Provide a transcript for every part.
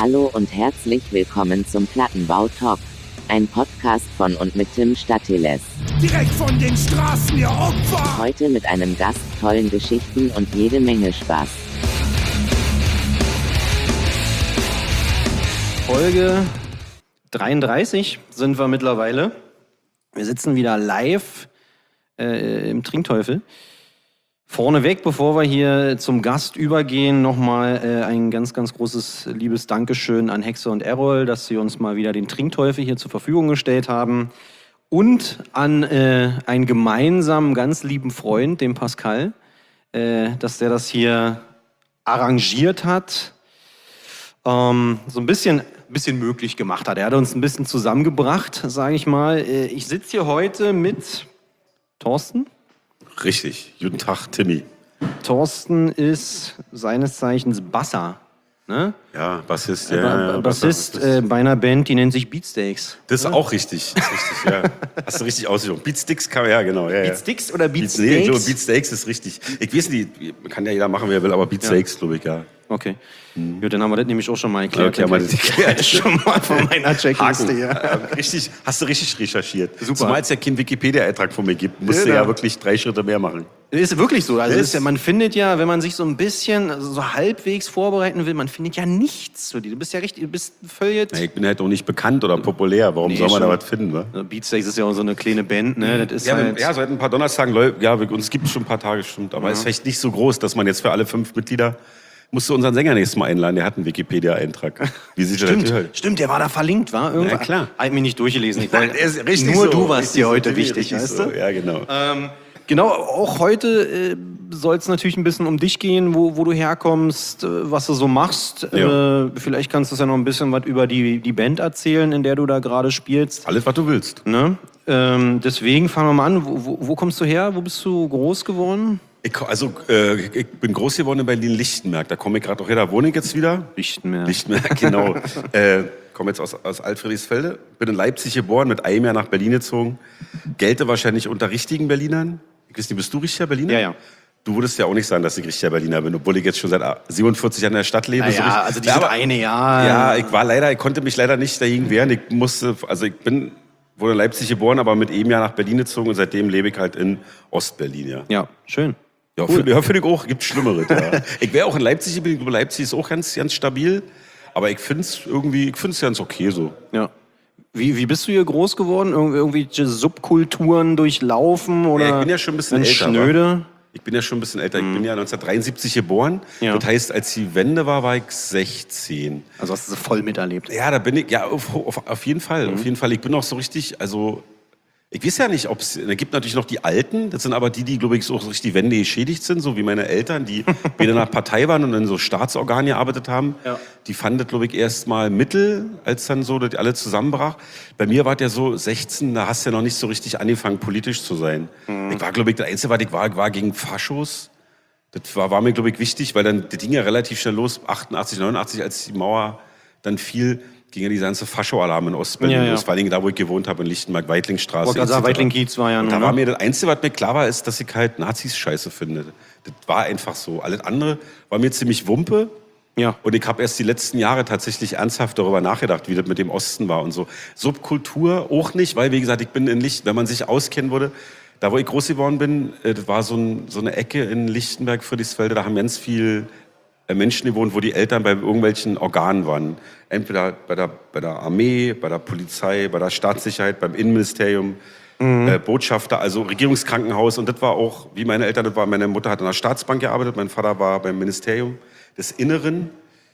Hallo und herzlich willkommen zum Plattenbau-Talk. Ein Podcast von und mit Tim Statiles. Direkt von den Straßen, ihr Opfer! Heute mit einem Gast, tollen Geschichten und jede Menge Spaß. Folge 33 sind wir mittlerweile. Wir sitzen wieder live im Trinkteufel. Vorneweg, bevor wir hier zum Gast übergehen, nochmal ein ganz, ganz großes liebes Dankeschön an Hexe und Errol, dass sie uns mal wieder den Trinkteufel hier zur Verfügung gestellt haben. Und an einen gemeinsamen, ganz lieben Freund, den Pascal, dass der das hier arrangiert hat, so ein bisschen möglich gemacht hat. Er hat uns ein bisschen zusammengebracht, sage ich mal. Ich sitze hier heute mit Thorsten. Richtig. Guten Tag, Timmy. Thorsten ist seines Zeichens Basser, ne? Ja, Bassist. Bassist bei einer Band, die nennt sich Beatsteaks. Das ist auch richtig. Das ist richtig, ja. Hast du richtig ausgesprochen. Beatsticks kann ja, genau. Ja, Beatsteaks oder Nee, Beatsteaks? ich glaube, Beatsteaks ist richtig. Ich weiß nicht, kann ja jeder machen, wie er will, aber Beatsteaks, glaube ich, ja. Okay. Gut, dann haben wir das nämlich auch schon mal erklärt. Okay, haben wir das erklärt. Schon mal von meiner Checkliste hier. Richtig, hast du richtig recherchiert. Super. Zumal es ja keinen Wikipedia-Eintrag von mir gibt, musst du Genau. ja wirklich 3 Schritte mehr machen. Ist wirklich so. Also Ist- ist ja, man findet ja, wenn man sich so ein bisschen, also so halbwegs vorbereiten will, man findet ja nichts zu dir. Du bist ja richtig, du bist völlig... Ja, ich bin halt auch nicht bekannt oder populär. Warum Nee, soll man da schon. was finden, wa? Beatsteaks ist ja auch so eine kleine Band, ne? Das ist Ja, halt... ja, seit ein paar Donnerstagen läuft, ja, uns gibt es schon ein paar Tage, stimmt. Aber es ist vielleicht nicht so groß, dass man jetzt für alle 5 Mitglieder, musst du unseren Sänger nächstes Mal einladen, der hat einen Wikipedia-Eintrag. Wie sieht das Stimmt, stimmt, der war da verlinkt, war? Irgendwann? Ja, klar. Hat mich nicht durchgelesen. Ich Nein, wollte, er ist richtig nur so, du warst richtig dir so, heute Timmy, wichtig, richtig weißt so. du? Ja, genau. Genau, auch heute soll es natürlich ein bisschen um dich gehen, wo du herkommst, was du so machst. Ja. Vielleicht kannst du ja noch ein bisschen was über die Band erzählen, in der du da gerade spielst. Alles, was du willst. Ne? Deswegen fangen wir mal an. Wo kommst du her? Wo bist du groß geworden? Ich bin groß geworden in Berlin-Lichtenberg. Da komme ich gerade auch her. Da wohne ich jetzt wieder. Lichtenberg. Lichtenberg, genau. Komme jetzt aus Altfriedrichsfelde. Bin in Leipzig geboren, mit einem Jahr nach Berlin gezogen. Gelte wahrscheinlich unter richtigen Berlinern. Ich weiß nicht, bist du richtiger Berliner? Ja, ja. Du würdest ja auch nicht sagen, dass ich richtiger Berliner bin, obwohl ich jetzt schon seit 47 Jahren in der Stadt lebe. Naja, richtig- also dieses eine Jahr. Ja, ich konnte mich leider nicht dagegen wehren. Ich wurde in Leipzig geboren, aber mit einem Jahr nach Berlin gezogen und seitdem lebe ich halt in Ostberlin, ja. Ja, schön. Ja, Cool. für dich auch, gibt Schlimmeres, ja. Ich wäre auch in Leipzig geblieben, ich glaube, Leipzig ist auch ganz, ganz stabil, aber ich finde es ganz okay so. Ja. Wie bist du hier groß geworden? Irgendwelche Subkulturen durchlaufen oder? Ja, ich bin ja schon ein bisschen ganz älter, schnöde. Ich bin ja schon ein bisschen älter, ich bin ja 1973 geboren, Ja. das heißt, als die Wende war ich 16. Also hast du sie voll miterlebt. Ja, da bin ich, ja, auf jeden Fall, auf jeden Fall. Ich bin auch so richtig, also, ich weiß ja nicht, ob es, da gibt natürlich noch die Alten, das sind aber die, glaube ich, so richtig die Wende geschädigt sind, so wie meine Eltern, die weder nach Partei waren und in so Staatsorganen gearbeitet haben. Ja. Die fanden das, glaube ich, erst mal mittel, als dann so das alles zusammenbrach. Bei mir war es ja so 16, da hast du ja noch nicht so richtig angefangen, politisch zu sein. Ich war, glaube ich, das Einzige, was ich war gegen Faschos. Das war mir, glaube ich, wichtig, weil dann, das ging ja relativ schnell los, 88, 89, als die Mauer dann fiel, ging ja die ganze Fascho-Alarm in Ostberlin Ja, ja. los. Vor allem da, wo ich gewohnt habe, in Lichtenberg, Weitlingstraße. Wollte gerade sagen, etc. Weitling-Kiez war ja Und nur, da ne? war mir das Einzige, was mir klar war, ist, dass ich halt Nazis scheiße finde. Das war einfach so. Alles andere war mir ziemlich Wumpe. Ja. Und ich habe erst die letzten Jahre tatsächlich ernsthaft darüber nachgedacht, wie das mit dem Osten war und so. Subkultur auch nicht, weil, wie gesagt, ich bin in Licht, wenn man sich auskennen würde, da wo ich groß geworden bin, das war so eine Ecke in Lichtenberg, Friedrichsfelde, da haben ganz viel Menschen gewohnt, wo die Eltern bei irgendwelchen Organen waren. Entweder bei der Armee, bei der Polizei, bei der Staatssicherheit, beim Innenministerium, Botschafter, also Regierungskrankenhaus. Und das war auch, wie meine Eltern, das war, meine Mutter hat in der Staatsbank gearbeitet, mein Vater war beim Ministerium des Inneren.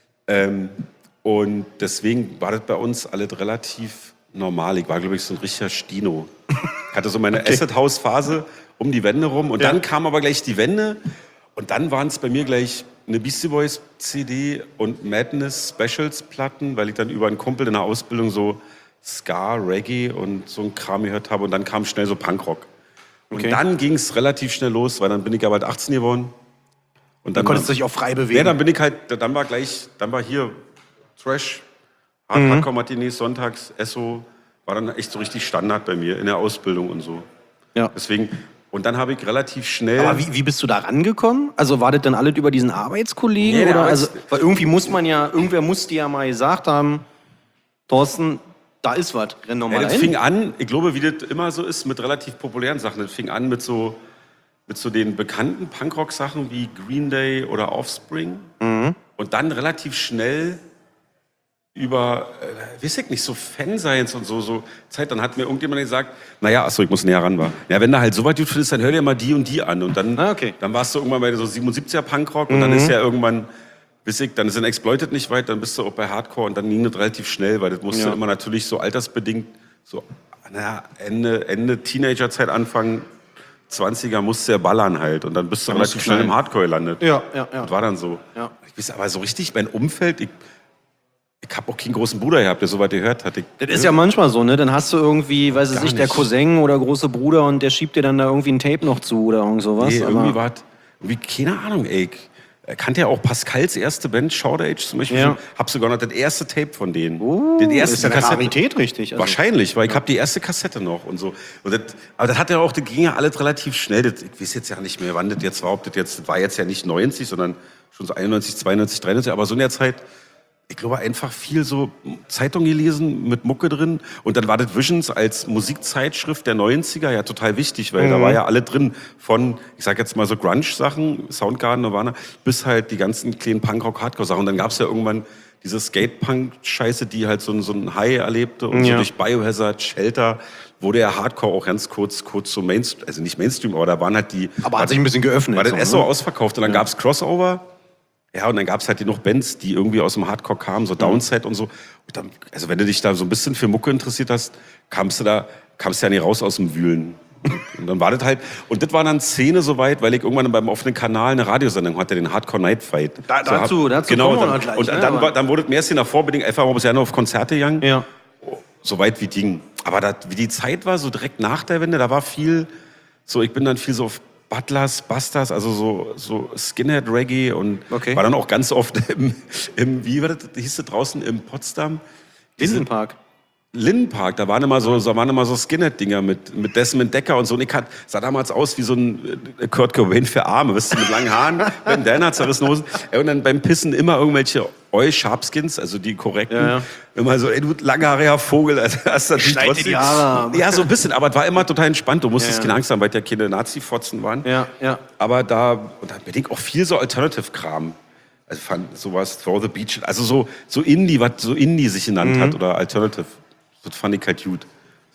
Und deswegen war das bei uns alles relativ normal. Ich war, glaube ich, so ein richtiger Stino. Ich hatte so meine Acid-House-Phase um die Wende rum. Und dann kam aber gleich die Wende. Und dann waren es bei mir gleich eine Beastie Boys CD und Madness Specials Platten, weil ich dann über einen Kumpel in der Ausbildung so Ska, Reggae und so ein Kram gehört habe. Und dann kam schnell so Punkrock. Und Okay. dann ging es relativ schnell los, weil dann bin ich ja bald 18 geworden. Und Dann konntest du dich auch frei bewegen. ja, dann bin ich halt, dann war hier Trash, Hardcore Matinees, Sonntags, Esso, war dann echt so richtig Standard bei mir in der Ausbildung und so. Ja. Deswegen, Und dann habe ich relativ schnell... Aber wie bist du da rangekommen? Also war das dann alles über diesen Arbeitskollegen? Nee, der oder? Arbeits- Weil irgendwie irgendwer musste ja mal gesagt haben, Thorsten, da ist was, renn doch mal das ein. fing an, ich glaube, wie das immer so ist, mit relativ populären Sachen. Das fing an mit so den bekannten Punkrock-Sachen wie Green Day oder Offspring. Und dann relativ schnell über, weiß ich nicht, so Fanseins und so Zeit. Dann hat mir irgendjemand gesagt, naja, achso, ich muss näher ran war. Ja, wenn du halt so weit gut findest, dann hör dir mal die und die an. Und dann, Okay. dann warst du irgendwann bei so 77er Punkrock und dann ist ja irgendwann, weiß ich, dann ist ein Exploited nicht weit, dann bist du auch bei Hardcore und dann ging das relativ schnell, weil das musste immer natürlich so altersbedingt, so Ende Teenagerzeit, Anfang 20er musste ja ballern halt und dann bist du relativ schnell im Hardcore gelandet. Ja. Das war dann so. Ja. Ich weiß aber so richtig, mein Umfeld, ich habe auch keinen großen Bruder gehabt, der so weit gehört hat. Das ist ja manchmal so, ne? Dann hast du irgendwie, weiß ich Gar nicht, der nicht. Cousin oder große Bruder und der schiebt dir dann da irgendwie ein Tape noch zu oder irgend sowas. Nee, aber irgendwie war es, keine Ahnung, ey. Er kannte ja auch Pascals erste Band, Short Age zum Beispiel. Ja. Hab sogar noch das erste Tape von denen. das Den ist ja eine Kassette. Rarität, richtig. Also, Wahrscheinlich, weil ich habe die erste Kassette noch und so. Und aber das hat ja auch, das ging ja alles relativ schnell. Ich weiß jetzt ja nicht mehr, wann das jetzt war. Das war jetzt ja nicht 90, sondern schon so 91, 92, 93. Aber so in der Zeit, ich glaube, einfach viel so Zeitung gelesen mit Mucke drin. Und dann war das Visions als Musikzeitschrift der 90er ja total wichtig, weil da war ja alle drin von, ich sag jetzt mal so Grunge-Sachen, Soundgarden, Nirvana, bis halt die ganzen kleinen Punkrock-Hardcore-Sachen. Und dann gab's ja irgendwann diese Skate-Punk-Scheiße, die halt so ein High erlebte und so durch Biohazard, Shelter, wurde ja Hardcore auch ganz kurz so Mainstream, also nicht Mainstream, aber da waren halt die... aber hat sich ein bisschen geöffnet. War das so, erst so ausverkauft und dann gab's Crossover. Ja, und dann gab's halt noch Bands, die irgendwie aus dem Hardcore kamen, so Downside und so. Und dann, also wenn du dich da so ein bisschen für Mucke interessiert hast, kamst du ja nicht raus aus dem Wühlen. Und dann war das halt, und das war dann Szene soweit, weil ich irgendwann beim offenen Kanal eine Radiosendung hatte, den Hardcore Night Fight. Dazu genau, kommen wir dann, noch gleich, und ne, dann, aber- dann wurde es mehr Szene davor bedingt, einfach mal ja noch auf Konzerte gegangen. Ja. So weit wie ging. Aber wie die Zeit war, so direkt nach der Wende, da war viel, so ich bin dann viel so auf Butlers, Busters, also so Skinhead-Reggae und Okay. war dann auch ganz oft im wie war das, hieß das draußen, im Potsdam? Lindenpark. Lindenpark, da waren immer so Skinhead-Dinger mit Desmond Decker und so. Und ich sah damals aus wie so ein Kurt Cobain für Arme, wisst ihr, mit langen Haaren, Bandana, zerrissene Hosen. Und dann beim Pissen immer irgendwelche Sharpskins, also die korrekten. Ja. Immer so, ey, du langhaariger Vogel. Also, hast natürlich Schneid dir die Haare ab. Ja, so ein bisschen, aber es war immer total entspannt. Du musstest keine Angst haben, weil ja keine Nazi-Fotzen waren. Ja. Aber da bedingt auch viel so Alternative-Kram. Also fand sowas, Throw the Beach, also so Indie, was so Indie sich genannt hat oder Alternative. Das fand ich halt gut.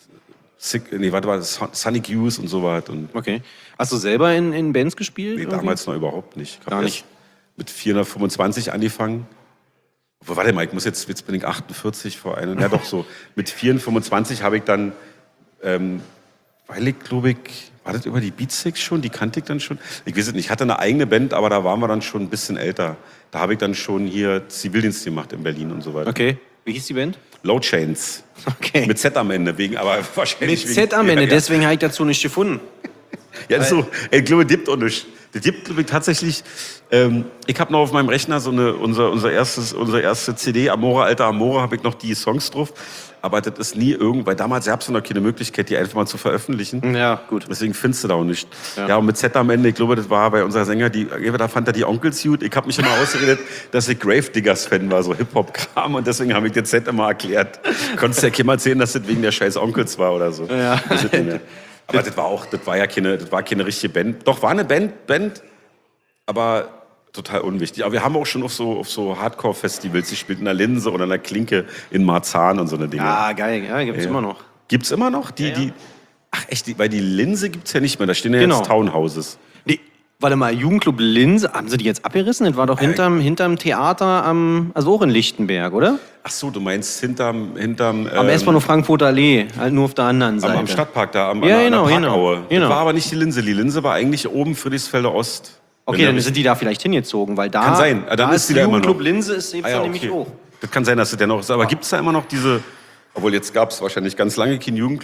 Sonic Youth und so was. Und Okay. Hast du selber in Bands gespielt? nee, irgendwie? damals noch überhaupt nicht. Ich hab Gar erst nicht. mit 425 angefangen. Obwohl, warte mal, jetzt bin ich 48 vor einem. Ja doch so. Mit 425 habe ich dann, weil ich glaube war das über die Beatsticks schon? Die kannte ich dann schon. Ich weiß es nicht. Ich hatte eine eigene Band, aber da waren wir dann schon ein bisschen älter. Da habe ich dann schon hier Zivildienst gemacht in Berlin und so weiter. Okay. Wie hieß die Band? Low Chains. Okay. Mit Z am Ende, aber wahrscheinlich. Mit Z am Ende, Ja, deswegen habe ich dazu nicht gefunden. ja, das ist so, ich glaube, das gibt auch nicht. Das gibt, glaube ich, tatsächlich. Ich habe noch auf meinem Rechner so unsere erste CD, Amore, alter Amore, habe ich noch die Songs drauf. Aber das ist nie weil damals gab es noch keine Möglichkeit, die einfach mal zu veröffentlichen. Ja, gut. Deswegen findest du da auch nicht. Ja, und mit Z am Ende, ich glaube, das war bei unserer Sänger, da fand er die Onkels gut. Ich habe mich immer ausgeredet, dass ich Gravediggers-Fan war, so Hip-Hop-Kram. Und deswegen habe ich dir Z immer erklärt. Konntest ja keiner erzählen, dass das wegen der scheiß Onkels war oder so. Ja. Das ist nicht mehr. Aber das war keine richtige Band. Doch, war eine Band, aber total unwichtig. Aber wir haben auch schon auf so Hardcore-Festivals gespielt, in der Linse oder in der Klinke in Marzahn und so eine Dinge. Ah, geil. Ja, gibt's immer noch. Gibt's immer noch? Ach echt, weil die Linse gibt's ja nicht mehr. Da stehen ja Genau. jetzt Townhouses. Nee, warte mal, Jugendclub Linse, haben sie die jetzt abgerissen? Das war doch hinterm Theater also auch in Lichtenberg, oder? Ach so, du meinst hinterm Am S-Bahnhof Frankfurter Allee, halt nur auf der anderen Seite. am Stadtpark da, an Ja, der genau, Parkaue. genau. Das war aber nicht die Linse. Die Linse war eigentlich oben Friedrichsfelder Ost. Okay, dann sind die da vielleicht hingezogen, weil da, Kann sein. Dann da ist die da immer Jugendclub noch. Linse ist eben nämlich hoch. Das kann sein, dass es der noch ist. Aber gibt's da immer noch diese, obwohl jetzt gab's wahrscheinlich ganz lange keinen Jugendclub.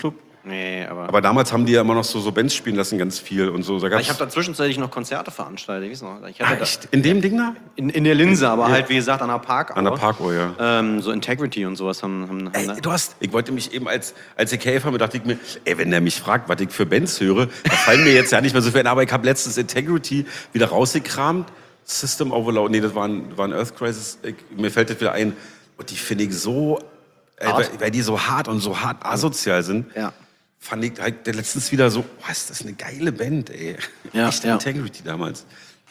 Nee, Aber damals haben die ja immer noch so Bands spielen lassen, ganz viel und so. Da gab's ich habe da zwischenzeitlich noch Konzerte veranstaltet, ich weiß noch. Ich hatte echt? In dem Ding da? in der Linse, aber halt, wie gesagt, an der Parkuhr. An der Parkuhr, ja. So Integrity und sowas haben Ey, ich wollte mich eben als ich Käfer dachte ich mir, wenn der mich fragt, was ich für Bands höre, da fallen mir jetzt ja nicht mehr so viel ein, aber ich habe letztens Integrity wieder rausgekramt. System of a Down, nee, das war ein Earth Crisis, mir fällt das wieder ein. Und die finde ich so, weil die so hart und so hart asozial sind, fand ich halt letztens wieder so, ist das eine geile Band, ey. Ja, Echt Integrity damals.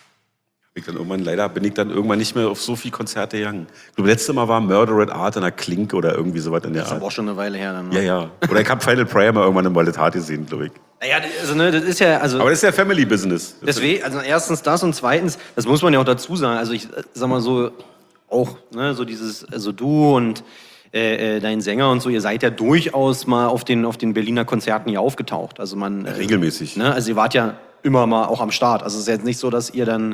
Bin ich dann irgendwann nicht mehr auf so viele Konzerte gegangen. Ich glaube, letztes Mal war Murder at Art in der Klink oder irgendwie sowas in der Das ist Art. aber auch schon eine Weile her dann. Ne? Ja. Oder ich habe Final Prayer mal irgendwann im Wallet Hart gesehen, glaube ich. Naja, also, ne, das ist ja, also. Aber das ist ja Family Business. Deswegen, also erstens das und zweitens, das muss man ja auch dazu sagen, also ich sag mal so, auch, ne, so dieses, also du und dein Sänger und so, ihr seid ja durchaus mal auf den Berliner Konzerten hier aufgetaucht. Also man. Regelmäßig. Ne, also ihr wart ja immer mal auch am Start. Also es ist jetzt nicht so, dass ihr dann,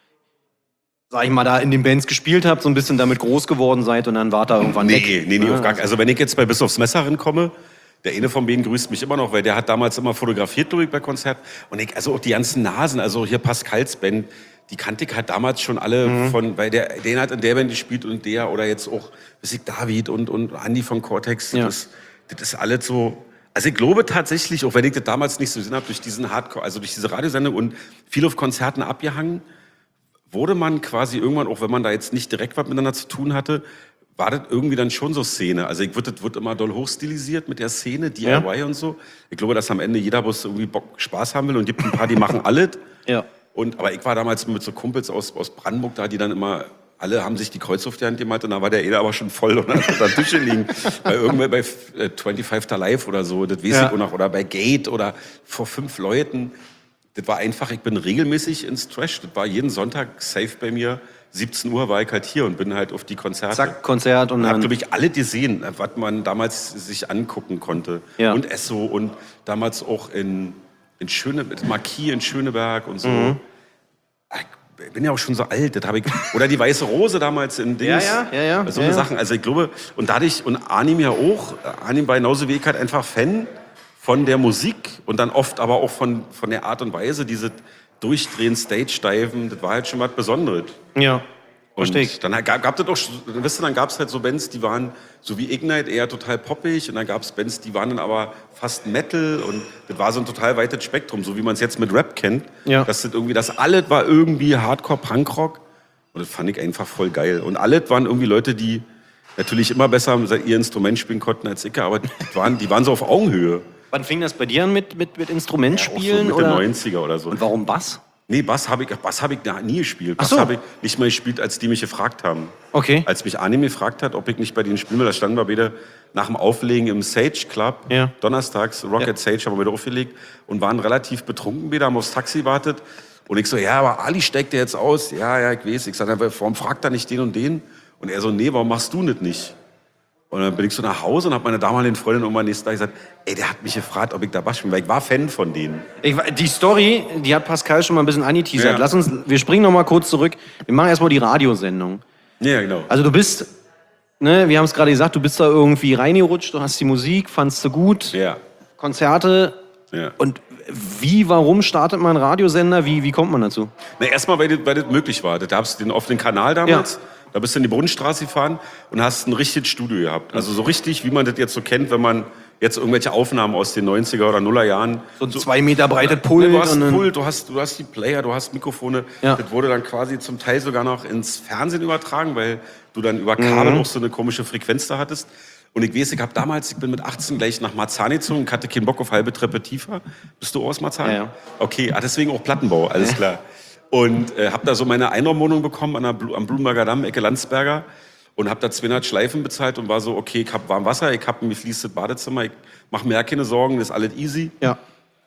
sag ich mal, da in den Bands gespielt habt, so ein bisschen damit groß geworden seid und dann wart da irgendwann weg. Nee, auf gar keinen. Also wenn ich jetzt bei Bis aufs Messer komme, der eine von denen grüßt mich immer noch, weil der hat damals immer fotografiert, glaube ich, bei Konzerten. Und also auch die ganzen Nasen, also hier Pascals Band, die kannte ich halt damals schon alle weil der hat in der Band gespielt und der oder jetzt auch, weiß ich, David und Andi von Cortex. Ja. Das ist alles so. Also ich glaube tatsächlich, auch wenn ich das damals nicht so gesehen habe, durch diesen Hardcore, also durch diese Radiosendung und viel auf Konzerten abgehangen, wurde man quasi irgendwann, auch wenn man da jetzt nicht direkt was miteinander zu tun hatte, war das irgendwie dann schon so Szene. Also das wird immer doll hochstilisiert mit der Szene, DIY und so. Ich glaube, dass am Ende jeder Bus irgendwie Bock, Spaß haben will und gibt ein paar, die machen alles. Ja. Aber ich war damals mit so Kumpels aus Brandenburg da, die dann immer, alle haben sich die Kreuz auf die Hand gemalt und da war der Eder aber schon voll und dann hat er da Tische liegen. bei 25 to Live oder so, das weiß ich auch noch, oder bei Gate oder vor 5 Leuten. Das war einfach, ich bin regelmäßig ins Trash. Das war jeden Sonntag safe bei mir. 17 Uhr war ich halt hier und bin halt auf die Konzerte. Zack, Konzert und Und dann. habe, glaube ich, alle gesehen, was man damals sich angucken konnte. Ja. Und Esso und damals auch in Marquis in Schöneberg und so. Ich bin ja auch schon so alt, das habe ich. Oder die Weiße Rose damals in Dings. Ja. So eine Sachen. Also ich glaube, und dadurch, und Arnim ja auch, Arnim war genauso wie ich halt einfach Fan von der Musik und dann oft aber auch von der Art und Weise, diese Durchdrehen, Stage-Diven, das war halt schon was Besonderes. Ja. Und Verstehe ich. dann gab es auch, dann gab es halt so Bands, die waren so wie Ignite eher total poppig und dann gab es Bands, die waren dann aber fast Metal und das war so ein total weites Spektrum, so wie man es jetzt mit Rap kennt. Ja. Das alles war irgendwie Hardcore, Punkrock und das fand ich einfach voll geil. Und alles waren irgendwie Leute, die natürlich immer besser ihr Instrument spielen konnten als ich, aber die waren so auf Augenhöhe. Wann fing das bei dir an mit Instrumentspielen? Auch so Mitte 90er oder so. Und warum Bass? Nee, Bass habe ich nie gespielt. Bass Ach so. habe ich nicht mal gespielt, als die mich gefragt haben. Okay. Als mich Arnim gefragt hat, ob ich nicht bei denen spielen will, da standen wir beide nach dem Auflegen im Sage Club, donnerstags, Rocket Sage haben wir wieder aufgelegt und waren relativ betrunken wieder, haben aufs Taxi gewartet. Und ich so, ja, aber Ali steigt ja jetzt aus. Ja, ich weiß. Ich sage, warum fragt er nicht den und den? Und er so, nee, warum machst du das nicht? Und dann bin ich so nach Hause und habe meine damalige Freundin irgendwann nächsten Tag gesagt, der hat mich gefragt, ob ich da Bass spiele, weil ich war Fan von denen. Die Story, die hat Pascal schon mal ein bisschen angeteasert. Ja. Wir springen noch mal kurz zurück. Wir machen erstmal die Radiosendung. Ja, genau. Also du bist, ne, wir haben es gerade gesagt, du bist da irgendwie reingerutscht, du hast die Musik, fandst du gut, Ja. Konzerte. Ja. Und warum startet man einen Radiosender? Wie kommt man dazu? Na, erstmal, weil das möglich war. Da gab es den offenen Kanal damals. Ja. Da bist du in die Brunnenstraße gefahren und hast ein richtiges Studio gehabt. Also so richtig, wie man das jetzt so kennt, wenn man jetzt irgendwelche Aufnahmen aus den 90er oder 0er Jahren. So ein 2 Meter breites Pult. Du hast und ein dann- Pult, du hast die Player, du hast Mikrofone. Ja. Das wurde dann quasi zum Teil sogar noch ins Fernsehen übertragen, weil du dann über Kabel auch so eine komische Frequenz da hattest. Und ich weiß, ich bin mit 18 gleich nach Marzahn gezogen und hatte keinen Bock auf halbe Treppe tiefer. Bist du aus Marzahn? Ja. Okay, deswegen auch Plattenbau, alles klar. Und habe da so meine Einraumwohnung bekommen am Blumenberger Damm, Ecke Landsberger. Und habe da 200 Schleifen bezahlt und war so, okay, ich habe warm Wasser, ich habe ein gefliestes Badezimmer, ich mache mir ja keine Sorgen, das ist alles easy. Ja.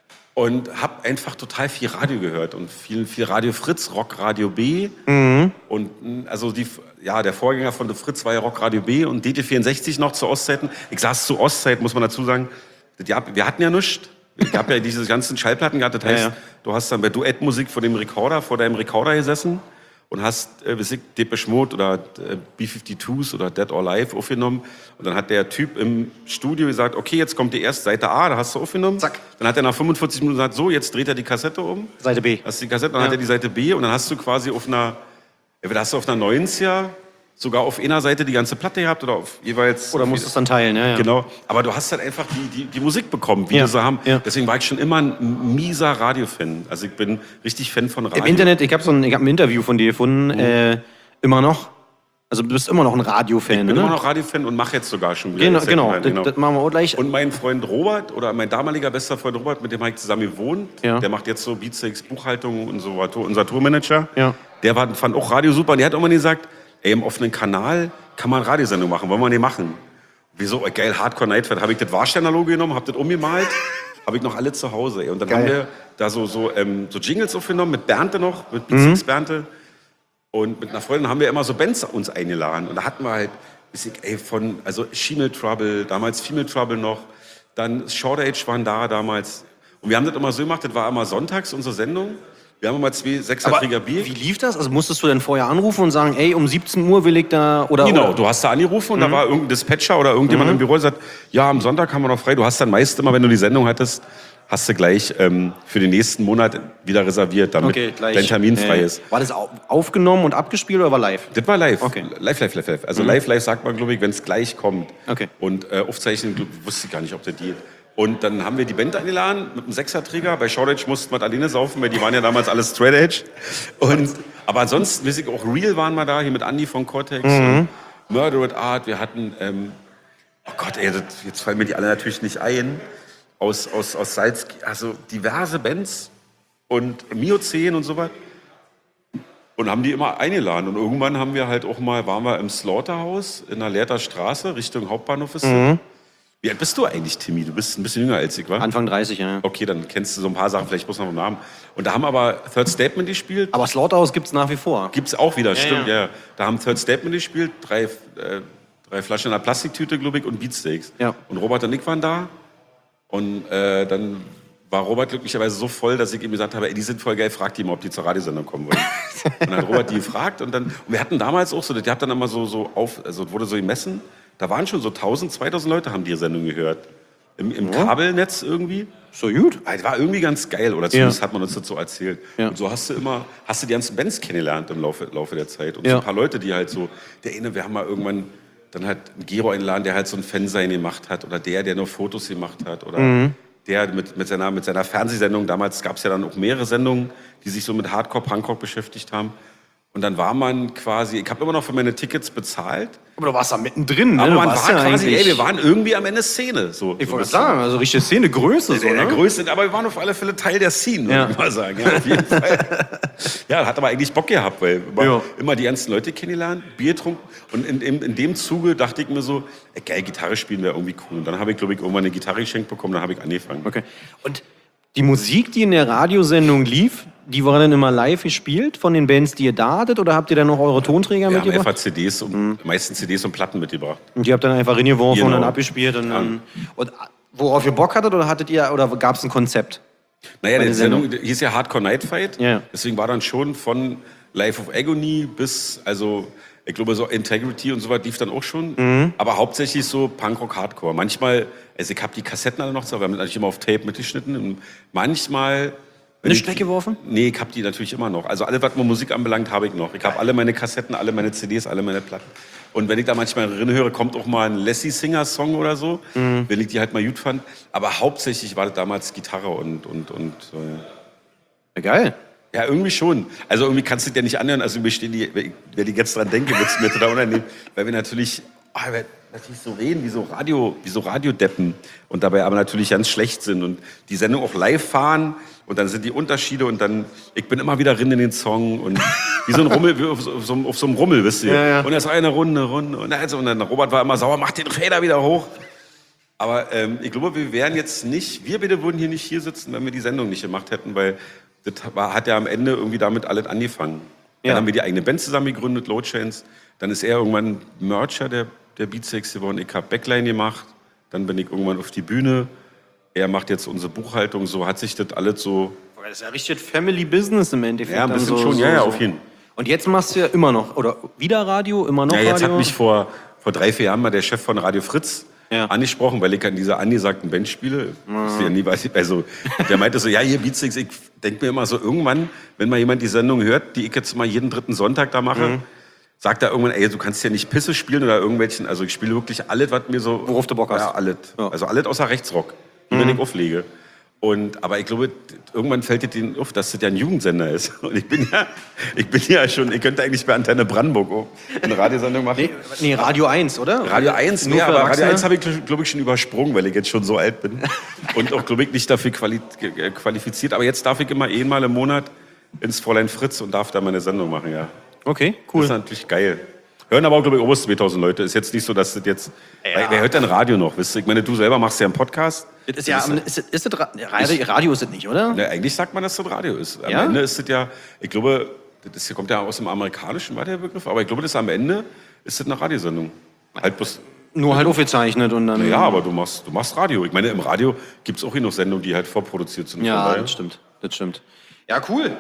Und habe einfach total viel Radio gehört und viel Radio Fritz, Rock Radio B. Und also der Vorgänger von Fritz war ja Rock Radio B und DT64 noch zu Ostzeiten. Ich saß zu Ostzeit, muss man dazu sagen. Wir hatten ja nichts. Es gab ja diese ganzen Schallplatten gehabt. Das heißt, du hast dann bei Duettmusik vor deinem Rekorder gesessen und hast weiß ich, Depeche Mode oder B-52s oder Dead or Alive aufgenommen. Und dann hat der Typ im Studio gesagt, okay, jetzt kommt die erste Seite A, da hast du aufgenommen. Zack. Dann hat er nach 45 Minuten gesagt, so, jetzt dreht er die Kassette um. Seite B. Hast die Kassette, dann hat er die Seite B und dann hast du quasi auf einer 90er sogar auf einer Seite die ganze Platte gehabt oder auf jeweils... Oder musst du es dann teilen, ja. Genau, aber du hast halt einfach die Musik bekommen, wie wir sie haben. Ja. Deswegen war ich schon immer ein mieser Radiofan. Also ich bin richtig Fan von Radio. Im Internet, ich hab ein Interview von dir gefunden, immer noch. Also du bist immer noch ein Radiofan, Ich bin ne? immer noch Radiofan und mache jetzt sogar schon wieder. Genau. Das machen wir auch gleich. Und mein Freund Robert, oder mein damaliger bester Freund Robert, mit dem habe ich zusammen gewohnt, Ja. der macht jetzt so Beatsteaks Buchhaltung und so, war unser Tourmanager. Ja. Der fand auch Radio super und der hat immer gesagt, ey, im offenen Kanal kann man Radiosendung machen, wollen wir nicht machen. Wieso? Geil, Hardcore Nightfat. Habe ich das Warsteiner-Logo genommen, habe das umgemalt, habe ich noch alle zu Hause. Ey. Und dann haben wir da so Jingles aufgenommen, mit Bernte noch, mit Beatsteaks Bernte. Und mit einer Freundin haben wir immer so Bands uns eingeladen. Und da hatten wir halt, also Female Trouble, damals Female Trouble noch, dann Short Age waren da damals. Und wir haben das immer so gemacht, das war immer sonntags unsere Sendung. Wir haben immer 2 Sechserträger Bier. Wie lief das? Also musstest du denn vorher anrufen und sagen, ey, um 17 Uhr will ich da... Genau, du hast da angerufen und da war irgendein Dispatcher oder irgendjemand im Büro, der sagt, ja, am Sonntag haben wir noch frei. Du hast dann meist immer, wenn du die Sendung hattest, hast du gleich für den nächsten Monat wieder reserviert, damit dein Termin frei ist. War das aufgenommen und abgespielt oder war live? Das war live. Okay. Live. Also live sagt man, glaube ich, wenn es gleich kommt. Okay. Und aufzeichnen, wusste ich gar nicht, ob das geht. Und dann haben wir die Band eingeladen mit einem Sechserträger. Bei Short Age mussten wir alleine saufen, weil die waren ja damals alles Straight Edge. Aber ansonsten, weiß ich, auch Real waren wir da, hier mit Andy von Cortex. Und Murder at Art. Wir hatten, oh Gott, ey, jetzt fallen mir die alle natürlich nicht ein. Aus Salz, also diverse Bands und Miozän und so was. Und haben die immer eingeladen. Und irgendwann haben wir halt auch mal, waren wir im Slaughterhouse in der Lehrter Straße, Richtung Hauptbahnhof. Wie alt bist du eigentlich, Timmy? Du bist ein bisschen jünger als ich, wa? Anfang 30, ja. Okay, dann kennst du so ein paar Sachen, vielleicht bloß noch einen Namen. Und da haben aber Third Statement gespielt. Aber Slaughterhouse gibt's nach wie vor. Gibt's auch wieder, stimmt, ja. Da haben Third Statement gespielt, 3 Flaschen in einer Plastiktüte, glaube ich, und Beatsteaks. Ja. Und Robert und ich waren da. Und dann war Robert glücklicherweise so voll, dass ich ihm gesagt habe, ey, die sind voll geil, frag die mal, ob die zur Radiosendung kommen wollen. Und dann hat Robert die gefragt und wir hatten damals auch so, die hat dann immer also wurde so gemessen, da waren schon so 1000, 2000 Leute haben die Sendung gehört. Im Kabelnetz irgendwie. So gut. Das war irgendwie ganz geil, oder zumindest hat man uns das so erzählt. Ja. Und so hast du die ganzen Bands kennengelernt im Laufe der Zeit. Und so ein paar Leute, die halt so, wir haben mal irgendwann dann halt einen Gero eingeladen, der halt so ein Fansein gemacht hat, oder der nur Fotos gemacht hat, oder der mit seiner Fernsehsendung, damals gab es ja dann auch mehrere Sendungen, die sich so mit Hardcore, Punkrock beschäftigt haben. Und dann war man quasi, ich habe immer noch für meine Tickets bezahlt. Aber du warst da mittendrin, ne? Aber man war quasi, wir waren irgendwie am Ende Szene. So, ich wollte sagen, also richtige Szene, Größe. So, der Größe, aber wir waren auf alle Fälle Teil der Szene, würde ich mal sagen. Ja, auf jeden Fall. Ja, hat aber eigentlich Bock gehabt, weil immer die ganzen Leute kennengelernt, Bier getrunken. Und in dem Zuge dachte ich mir so, geil, Gitarre spielen wäre irgendwie cool. Und dann habe ich, glaube ich, irgendwann eine Gitarre geschenkt bekommen, dann habe ich angefangen. Okay. Und die Musik, die in der Radiosendung lief, die war dann immer live gespielt von den Bands, die ihr da hattet? Oder habt ihr dann noch eure Tonträger mitgebracht? Wir haben einfach CDs, meistens CDs und Platten mitgebracht. Und die habt dann einfach reingeworfen und dann abgespielt? Und worauf ihr Bock hattet? Oder gab es ein Konzept? Naja, die Sendung hieß ja Hardcore Night Fight. Ja. Deswegen war dann schon von Life of Agony bis, also ich glaube, so Integrity und so was lief dann auch schon. Aber hauptsächlich so Punkrock, Hardcore. Manchmal, also ich habe die Kassetten alle noch, wir haben natürlich immer auf Tape mitgeschnitten. Und manchmal... Nicht weggeworfen? Nee, ich habe die natürlich immer noch. Also alles, was mir Musik anbelangt, habe ich noch. Ich habe alle meine Kassetten, alle meine CDs, alle meine Platten. Und wenn ich da manchmal höre, kommt auch mal ein Lassie Singer Song oder so, wenn ich die halt mal gut fand. Aber hauptsächlich war das damals Gitarre und ja, geil. Ja, irgendwie schon. Also irgendwie kannst du dir nicht anhören. Also wenn ich jetzt dran denke, wird es mir total unangenehm. Weil wir natürlich so reden, wie so Radiodeppen. Und dabei aber natürlich ganz schlecht sind. Und die Sendung auch live fahren. Und dann sind die Unterschiede. Und dann, ich bin immer wieder drin in den Song. Und wie so ein Rummel, wie auf so einem Rummel, wisst ihr. Ja. Und das war eine Runde. Und dann Robert war immer sauer, mach den Fader wieder hoch. Aber ich glaube, wir beide würden hier nicht hier sitzen, wenn wir die Sendung nicht gemacht hätten. Weil das hat ja am Ende irgendwie damit alles angefangen. Dann haben wir die eigene Band zusammen gegründet, Low Chains. Dann ist er irgendwann Mercher der Beatsteaks geworden. Ich habe Backline gemacht. Dann bin ich irgendwann auf die Bühne. Er macht jetzt unsere Buchhaltung. So hat sich das alles so... Das ist ja richtig Family Business im Endeffekt. Ja, ein bisschen schon. Ja, auf jeden Fall. Und jetzt machst du ja immer noch, oder wieder Radio, immer noch Ja, jetzt Radio? hat mich vor 3-4 Jahren mal der Chef von Radio Fritz angesprochen, weil ich an dieser angesagten Band spiele. Ja nie, also, der meinte so, ja, hier Beatsticks, ich denke mir immer so, irgendwann, wenn mal jemand die Sendung hört, die ich jetzt mal jeden 3. Sonntag da mache, sagt er irgendwann, ey, du kannst ja nicht Pisse spielen oder irgendwelchen, also ich spiele wirklich alles, was mir so... Worauf du Bock hast. Ja, alles. Ja. Also alles außer Rechtsrock, wenn ich auflege. Aber ich glaube, irgendwann fällt dir denen auf, dass das ja ein Jugendsender ist. Und ich bin ja schon, ich könnte eigentlich bei Antenne Brandenburg auch eine Radiosendung machen. Nee, Radio 1, oder? Radio 1, Nur für aber Radio Erwachsene? 1 habe ich, glaube ich, schon übersprungen, weil ich jetzt schon so alt bin. Und auch, glaube ich, nicht dafür qualifiziert. Aber jetzt darf ich immer einmal im Monat ins Fräulein Fritz und darf da meine Sendung machen, ja. Okay, Das cool. ist natürlich geil. Hören aber auch, glaube ich, über 2000 Leute. Ist jetzt nicht so, dass das jetzt... Ja. Wer hört denn Radio noch? Wisst ihr? Ich meine, du selber machst ja einen Podcast. Das ist ja, ist das Radio ist das nicht, oder? Na, eigentlich sagt man, dass das Radio ist. Am Ja? Ende ist das ja... Ich glaube, das hier kommt ja aus dem Amerikanischen, war der Begriff. Aber ich glaube, das am Ende ist das eine Radiosendung. Halt bloß... Nur halt aufgezeichnet und dann... Ja, aber du machst Radio. Ich meine, im Radio gibt es auch genug Sendungen, die halt vorproduziert sind. Ja, Von daher. das stimmt. Ja, cool.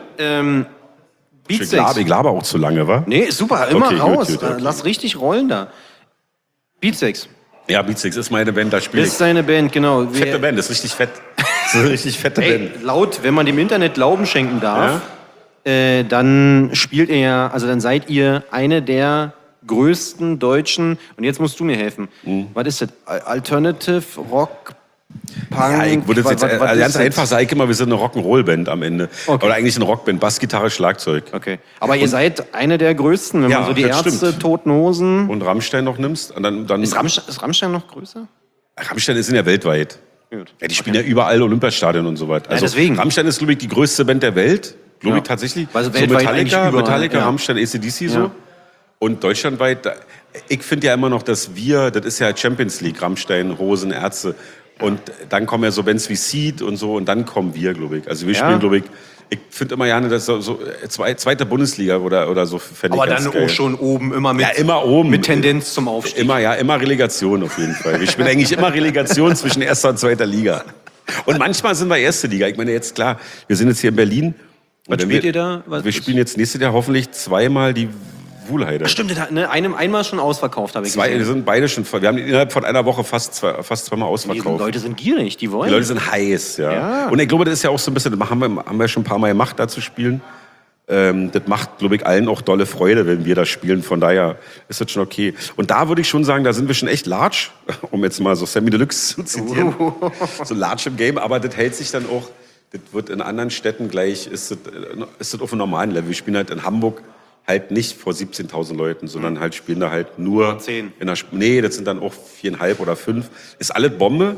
Ich Beatsticks. glaube auch zu lange, wa? Nee, ist super, immer Okay, raus. gut, okay. Lass richtig rollen da. Beatsticks. Ja, Beatsticks ist meine Band, da spiele ich. Ist seine Band, genau. Fette Band, das ist richtig fett. Das ist eine richtig fette Band. Ey, laut, wenn man dem Internet Glauben schenken darf, dann spielt ihr ja, also dann seid ihr eine der größten deutschen, und jetzt musst du mir helfen. Was ist das? Alternative Rock, Punk? Ja, ich würde jetzt was ganz ist das? einfach sagen, immer, wir sind eine Rock'n'Roll-Band am Ende. Okay. Oder eigentlich eine Rockband, Bass, Gitarre, Schlagzeug. Okay. Aber ihr seid eine der größten, wenn Ja, man so die das Ärzte, stimmt. Toten Hosen. Und Rammstein noch nimmst. Und dann Ist Rammstein noch größer? Rammstein sind ja weltweit. Gut. Ja, die spielen ja überall Olympiastadien und so weiter. Also deswegen. Rammstein ist, glaube ich, die größte Band der Welt. Glaube ich tatsächlich. Also so weltweit eigentlich überall, Metallica, ja. Rammstein, AC/DC so. Ja. Und deutschlandweit, ich finde ja immer noch, das ist ja Champions League, Rammstein, Hosen, Ärzte. Und dann kommen ja so Bands wie Seed und so und dann kommen wir, glaube ich. Also wir spielen, glaube ich finde immer gerne, dass so zweite Bundesliga oder so fände ich Aber ganz dann geil. auch schon oben, immer mit, Ja, immer oben. mit Tendenz zum Aufstieg. Immer Relegation auf jeden Fall. Wir spielen eigentlich immer Relegation zwischen erster und zweiter Liga. Und manchmal sind wir erste Liga. Ich meine jetzt klar, wir sind jetzt hier in Berlin. Was spielt ihr da? Wir spielen jetzt nächstes Jahr hoffentlich zweimal die Wuhlheide. Stimmt, das hat, ne, einmal schon ausverkauft, habe ich Wir gesehen. sind beide schon voll. Wir haben innerhalb von einer Woche fast zweimal Die ausverkauft. Leute sind gierig, die wollen. Die Leute sind heiß, ja. Ja. Und ich glaube, das ist ja auch so ein bisschen, das haben wir schon ein paar Mal gemacht, da zu spielen. Das macht, glaube ich, allen auch dolle Freude, wenn wir das spielen. Von daher ist das schon okay. Und da würde ich schon sagen, da sind wir schon echt large, um jetzt mal so Sammy Deluxe zu zitieren. So large im Game, aber das hält sich dann auch, das wird in anderen Städten gleich, ist das auf einem normalen Level. Wir spielen halt in Hamburg halt nicht vor 17.000 Leuten, sondern halt spielen da halt nur 10. Nee, das sind dann auch 4,5 oder 5. Ist alles Bombe.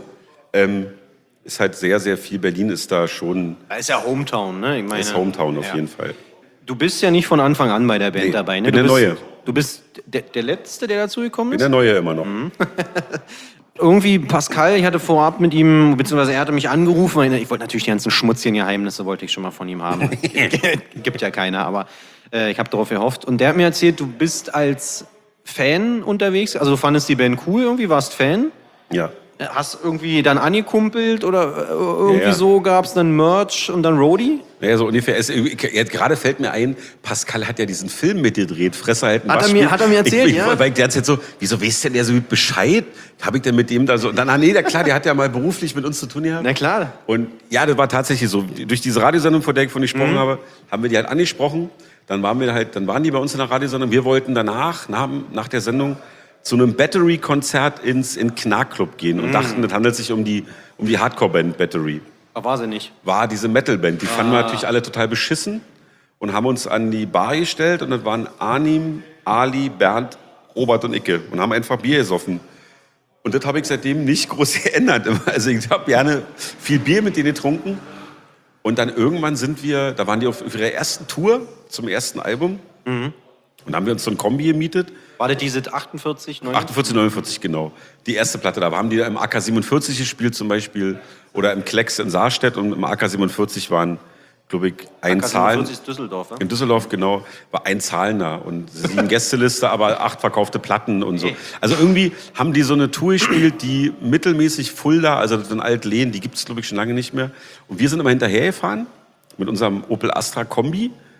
Ist halt sehr, sehr viel. Berlin ist da schon, Da ist ja Hometown, ne? Ich meine, ist Hometown auf ja. jeden Fall. Du bist ja nicht von Anfang an bei der Band Nee, dabei, ne? bin der Neue. Du bist der Letzte, der dazugekommen Bin ist? der Neue immer noch. Irgendwie Pascal, ich hatte vorab mit ihm, beziehungsweise er hatte mich angerufen, weil ich wollte natürlich die ganzen schmutzigen Geheimnisse wollte ich schon mal von ihm haben. Gibt ja keiner, aber ich habe darauf gehofft. Und der hat mir erzählt, du bist als Fan unterwegs, also du fandest die Band cool irgendwie, warst Fan, Ja. hast irgendwie dann angekumpelt oder irgendwie Ja. so, gab es dann Merch und dann Roadie? Naja, so ungefähr. Jetzt gerade fällt mir ein, Pascal hat ja diesen Film mitgedreht, Fresse halten, Hat er Waschspiel. mir erzählt, ja? Weil der hat jetzt so, wieso weiß denn der so gut Bescheid? Habe ich denn mit dem da so, und dann, nee, klar, der hat ja mal beruflich mit uns zu tun gehabt. Na klar. Und ja, das war tatsächlich so. Durch diese Radiosendung, von der ich Mhm. gesprochen habe, haben wir die halt angesprochen. Dann waren die bei uns in der Radiosendung. Wir wollten danach, nach der Sendung, zu einem Battery-Konzert in Knark-Club gehen und dachten, das handelt sich um die Hardcore-Band Battery. Aber war sie nicht. War diese Metal-Band. Die fanden wir natürlich alle total beschissen und haben uns an die Bar gestellt und das waren Arnim, Ali, Bernd, Robert und Icke und haben einfach Bier gesoffen. Und das habe ich seitdem nicht groß geändert. Also ich habe gerne viel Bier mit denen getrunken. Und dann irgendwann da waren die auf ihrer ersten Tour zum ersten Album. Und dann haben wir uns so ein Kombi gemietet. War das diese 48, 49? 48, 49, genau. Die erste Platte, da haben die im AK 47 gespielt zum Beispiel. Oder im Klecks in Saarstedt. Und im AK 47 waren, glaube ich, ein Zahlen. 47 ist Düsseldorf, ne? In Düsseldorf, genau, war ein Zahlender und 7 Gästeliste, aber 8 verkaufte Platten und so. Also irgendwie haben die so eine Tour gespielt, die mittelmäßig Fulda, also das sind Alt-Lehen, die gibt es, glaube ich, schon lange nicht mehr. Und wir sind immer hinterhergefahren mit unserem Opel Astra Kombi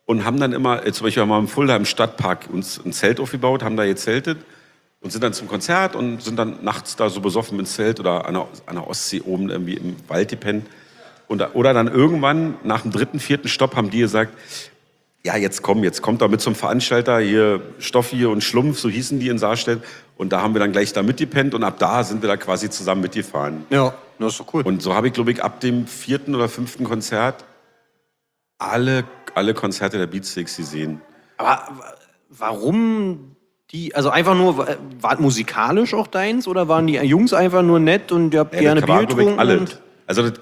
und haben dann immer, zum Beispiel haben wir im Fulda im Stadtpark uns ein Zelt aufgebaut, haben da gezeltet und sind dann zum Konzert und sind dann nachts da so besoffen ins Zelt oder an der Ostsee oben irgendwie im Wald gepennt. Oder dann irgendwann nach dem 3., 4. Stopp haben die gesagt, ja, jetzt kommt da mit zum Veranstalter, hier Stoffi und Schlumpf, so hießen die in Saarstedt. Und da haben wir dann gleich da mitgepennt und ab da sind wir da quasi zusammen mitgefahren. Ja, das ist doch cool. Und so habe ich, glaube ich, ab dem 4. oder 5. Konzert alle Konzerte der Beatsteaks gesehen. Aber warum die, also einfach nur, war musikalisch auch deins oder waren die Jungs einfach nur nett und ihr habt gerne das Bier war, glaub ich, getrunken? alles. Also das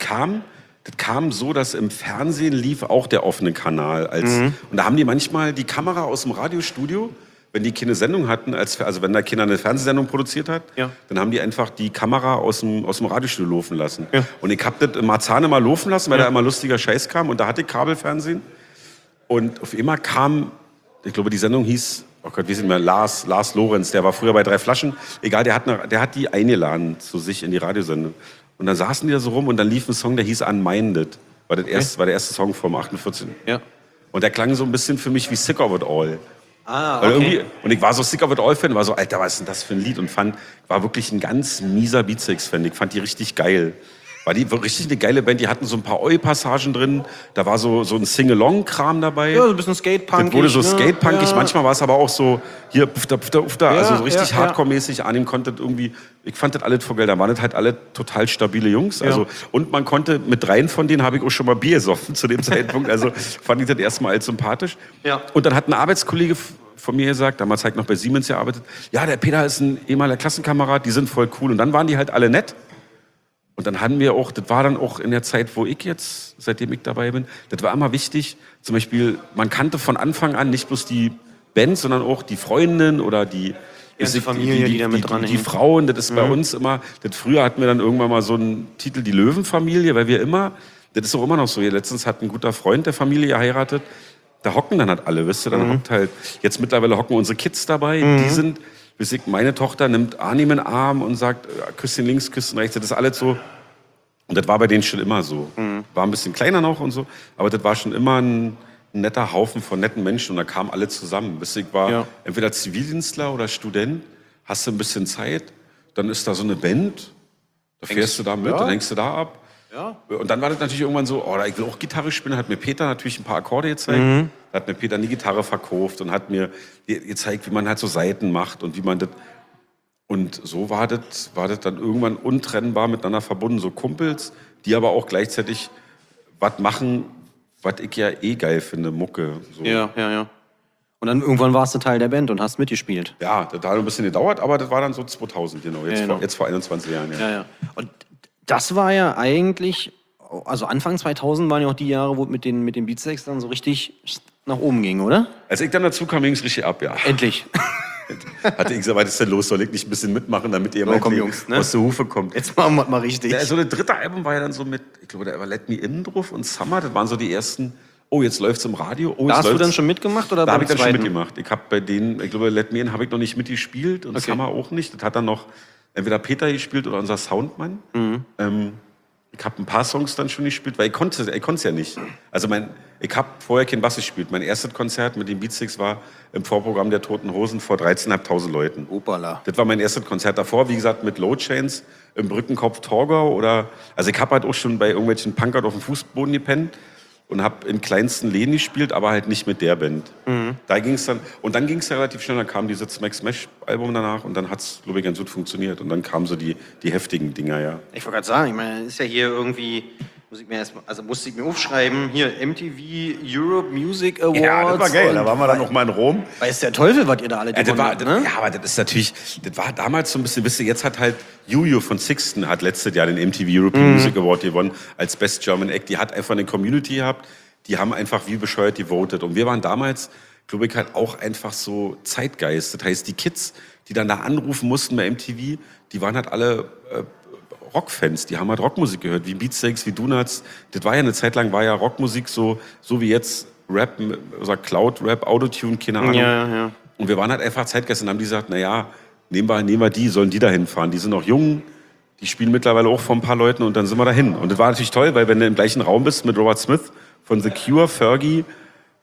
kam so, dass im Fernsehen lief auch der offene Kanal. Und da haben die manchmal die Kamera aus dem Radiostudio, wenn die keine Sendung hatten, also wenn da keiner eine Fernsehsendung produziert hat, Ja. dann haben die einfach die Kamera aus dem Radiostudio laufen lassen. Ja. Und ich habe das in Marzahn immer laufen lassen, weil da immer lustiger Scheiß kam. Und da hatte ich Kabelfernsehen. Und auf einmal kam, ich glaube, die Sendung hieß, oh Gott, wie ist denn mehr, Lars Lorenz, der war früher bei 3 Flaschen. Egal, der hat die eingeladen zu sich in die Radiosendung. Und dann saßen die da so rum und dann lief ein Song, der hieß Unminded. War der erste Song vom 48. Ja. Und der klang so ein bisschen für mich wie Sick of It All. Ah, Weil okay. und ich war so Sick of It All-Fan, war so, Alter, was ist denn das für ein Lied? Und war wirklich ein ganz mieser Beatsteaks-Fan. Ich fand die richtig geil. War richtig eine geile Band, die hatten so ein paar Oi-Passagen drin. Da war so ein Sing-Along-Kram dabei. Ja, so ein bisschen Skate-punkig. Das wurde so ne? Skate-punkig, Ja. manchmal war es aber auch so, hier, pfda, Ja, also so richtig ja. Hardcore-mäßig. Arnim konnte irgendwie, ich fand das alles voll geil. Da waren das halt alle total stabile Jungs. Also, und man konnte, mit 3 von denen habe ich auch schon mal Bier gesoffen zu dem Zeitpunkt. Also fand ich das erstmal als sympathisch. Ja. Und dann hat ein Arbeitskollege von mir gesagt, damals halt noch bei Siemens gearbeitet, ja, der Peter ist ein ehemaliger Klassenkamerad, die sind voll cool. Und dann waren die halt alle nett. Und dann hatten wir auch, das war dann auch in der Zeit, wo ich jetzt, seitdem ich dabei bin, das war immer wichtig, zum Beispiel, man kannte von Anfang an nicht bloß die Band, sondern auch die Freundinnen oder die ganze Familie, die da mit dran die hängt. Frauen, das ist bei uns immer, früher hatten wir dann irgendwann mal so einen Titel, die Löwenfamilie, weil wir immer, das ist auch immer noch so, letztens hat ein guter Freund der Familie geheiratet, da hocken dann halt alle, wisst ihr, dann hockt halt, jetzt mittlerweile hocken unsere Kids dabei, die sind, meine Tochter nimmt Arnim in den Arm und sagt, Küsschen links, Küsschen rechts, das ist alles so. Und das war bei denen schon immer so. War ein bisschen kleiner noch und so, aber das war schon immer ein netter Haufen von netten Menschen und da kamen alle zusammen. Ich war entweder Zivildienstler oder Student, hast du ein bisschen Zeit, dann ist da so eine Band, da fährst du da mit, dann hängst du da ab. Ja. Und dann war das natürlich irgendwann so, oh, ich will auch Gitarre spielen, hat mir Peter natürlich ein paar Akkorde gezeigt. Da hat mir Peter die Gitarre verkauft und hat mir gezeigt, wie man halt so Saiten macht und wie man das. Und so war das dann irgendwann untrennbar miteinander verbunden, so Kumpels, die aber auch gleichzeitig was machen, was ich ja eh geil finde, Mucke. So. Ja. Und dann irgendwann warst du Teil der Band und hast mitgespielt. Ja, das hat ein bisschen gedauert, aber das war dann so 2000, genau. Jetzt vor 21 Jahren. Ja. Und das war ja eigentlich, also Anfang 2000 waren ja auch die Jahre, wo mit den Beatsteaks dann so richtig nach oben ging, oder? Als ich dann dazu kam, ging es richtig ab, ja. Endlich. Hatte ich gesagt, was ist denn los? Soll ich nicht ein bisschen mitmachen, damit ihr komm, Jungs, ne? aus der Hufe kommt? Jetzt machen wir mal richtig. Ja, so das 3. Album war ja dann so mit, ich glaube, da war Let Me In drauf und Summer, das waren so die ersten, oh, jetzt läuft's im Radio. Oh, Da hast du dann schon mitgemacht? Oder da habe ich dann schon zweiten? mitgemacht. Ich habe bei denen, ich glaube, Let Me In habe ich noch nicht mitgespielt und Summer auch nicht. Das hat dann noch entweder Peter gespielt oder unser Soundmann. Ich habe ein paar Songs dann schon gespielt, weil ich konnte es ja nicht. Also ich habe vorher kein Bass gespielt. Mein erstes Konzert mit den Beatsteaks war im Vorprogramm der Toten Hosen vor 13.500 Leuten. Opala. Das war mein erstes Konzert davor, wie gesagt, mit Low Chains im Brückenkopf Torgau also ich habe halt auch schon bei irgendwelchen Punkern auf dem Fußboden gepennt und habe in kleinsten Läden gespielt, aber halt nicht mit der Band. Da ging's dann, und dann ging es ja relativ schnell, dann kam dieses Smack Smash Album danach und dann hat es, glaube ich, ganz gut funktioniert und dann kamen so die heftigen Dinger, ja. Ich wollte gerade sagen, ich meine, ist ja hier irgendwie, musste ich mir aufschreiben, hier MTV Europe Music Awards. Ja, das war geil, da waren wir dann noch mal in Rom. Weiß der Teufel, was ihr da alle gewonnen habt, ne? Ja, aber das ist natürlich, das war damals so ein bisschen, wisst ihr, jetzt hat halt Juju von Sixten hat letztes Jahr den MTV European Music Award gewonnen als Best German Act. Die hat einfach eine Community gehabt, die haben einfach wie bescheuert gevotet. Und wir waren damals, glaube ich, halt auch einfach so Zeitgeist. Das heißt, die Kids, die dann da anrufen mussten bei MTV, die waren halt alle Rockfans, die haben halt Rockmusik gehört, wie Beatsteaks, wie Donuts. Das war ja eine Zeit lang, war ja Rockmusik so wie jetzt Rap, oder Cloud-Rap, Autotune, keine Ahnung. Ja. Und wir waren halt einfach Zeitgäste und haben die gesagt, naja, nehmen wir die, sollen die da hinfahren. Die sind noch jung, die spielen mittlerweile auch vor ein paar Leuten und dann sind wir dahin. Und das war natürlich toll, weil wenn du im gleichen Raum bist mit Robert Smith von The Cure, Fergie,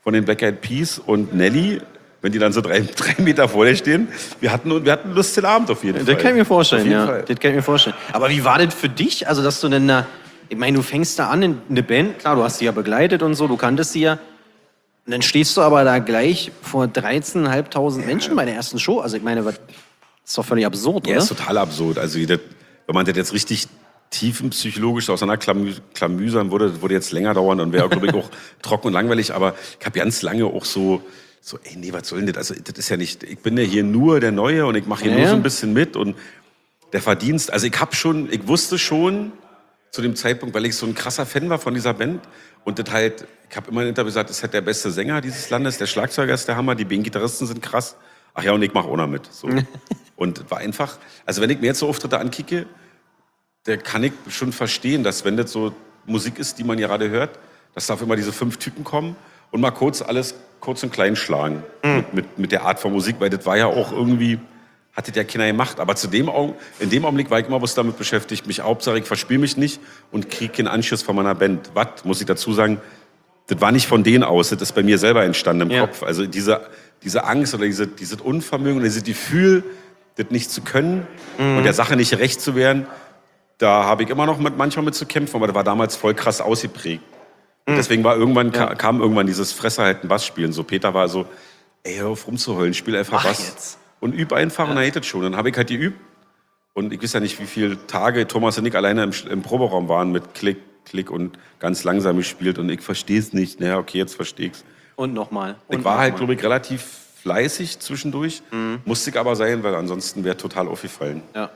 von den Black Eyed Peas und Nelly, wenn die dann so drei Meter vor dir stehen. Wir hatten einen lustigen Abend auf jeden Fall. Das kann ich mir vorstellen, Auf jeden ja. Fall. Das kann ich mir vorstellen. Aber wie war das für dich? Also, dass du denn da, ich meine, du fängst da an in eine Band, klar, du hast sie ja begleitet und so, du kanntest sie ja. Und dann stehst du aber da gleich vor 13.500 Menschen bei der ersten Show. Also, ich meine, das ist doch völlig absurd, Ja, oder? ist total absurd. Also, wenn man das jetzt richtig tiefenpsychologisch auseinanderklamüsern würde, das würde jetzt länger dauern und wäre, glaube ich, auch trocken und langweilig. Aber ich habe ganz lange auch so, ey, nee, was soll denn das? Also, das ist ja nicht, ich bin ja hier nur der Neue und ich mache hier Ja, nur so ja. ein bisschen mit und der Verdienst, also ich wusste schon zu dem Zeitpunkt, weil ich so ein krasser Fan war von dieser Band und das halt, ich habe immer in Interview gesagt, das ist halt der beste Sänger dieses Landes, der Schlagzeuger ist der Hammer, die Bandgitarristen sind krass. Ach ja, und ich mache auch noch mit. So. Und das war einfach, also wenn ich mir jetzt so Auftritte ankicke, da kann ich schon verstehen, dass wenn das so Musik ist, die man ja gerade hört, dass da auf immer diese 5 Typen kommen und mal alles kurz und klein schlagen mit der Art von Musik, weil das war ja auch irgendwie, hat das ja keiner gemacht. Aber in dem Augenblick war ich immer bloß damit beschäftigt, mich Hauptsache, ich verspiele mich nicht und kriege keinen Anschluss von meiner Band. Was, muss ich dazu sagen, das war nicht von denen aus, das ist bei mir selber entstanden im Kopf. Also diese Angst oder dieses Unvermögen, oder dieses Gefühl, das nicht zu können und der Sache nicht recht zu werden, da habe ich immer noch manchmal mit zu kämpfen, aber das war damals voll krass ausgeprägt. Und deswegen war kam irgendwann dieses Fresser halten Bass spielen. So Peter war so, ey, hör auf rumzuheulen, spiel einfach Bass. Jetzt. Und üb einfach und dann hättet schon. Dann habe ich halt geübt. Und ich weiß ja nicht, wie viele Tage Thomas und ich alleine im Proberaum waren mit Klick, Klick und ganz langsam gespielt. Und ich verstehe es nicht. Naja, okay, jetzt verstehe ich's. Und nochmal. Ich war halt, glaube ich, relativ fleißig zwischendurch. Musste ich aber sein, weil ansonsten wäre total aufgefallen. Ja.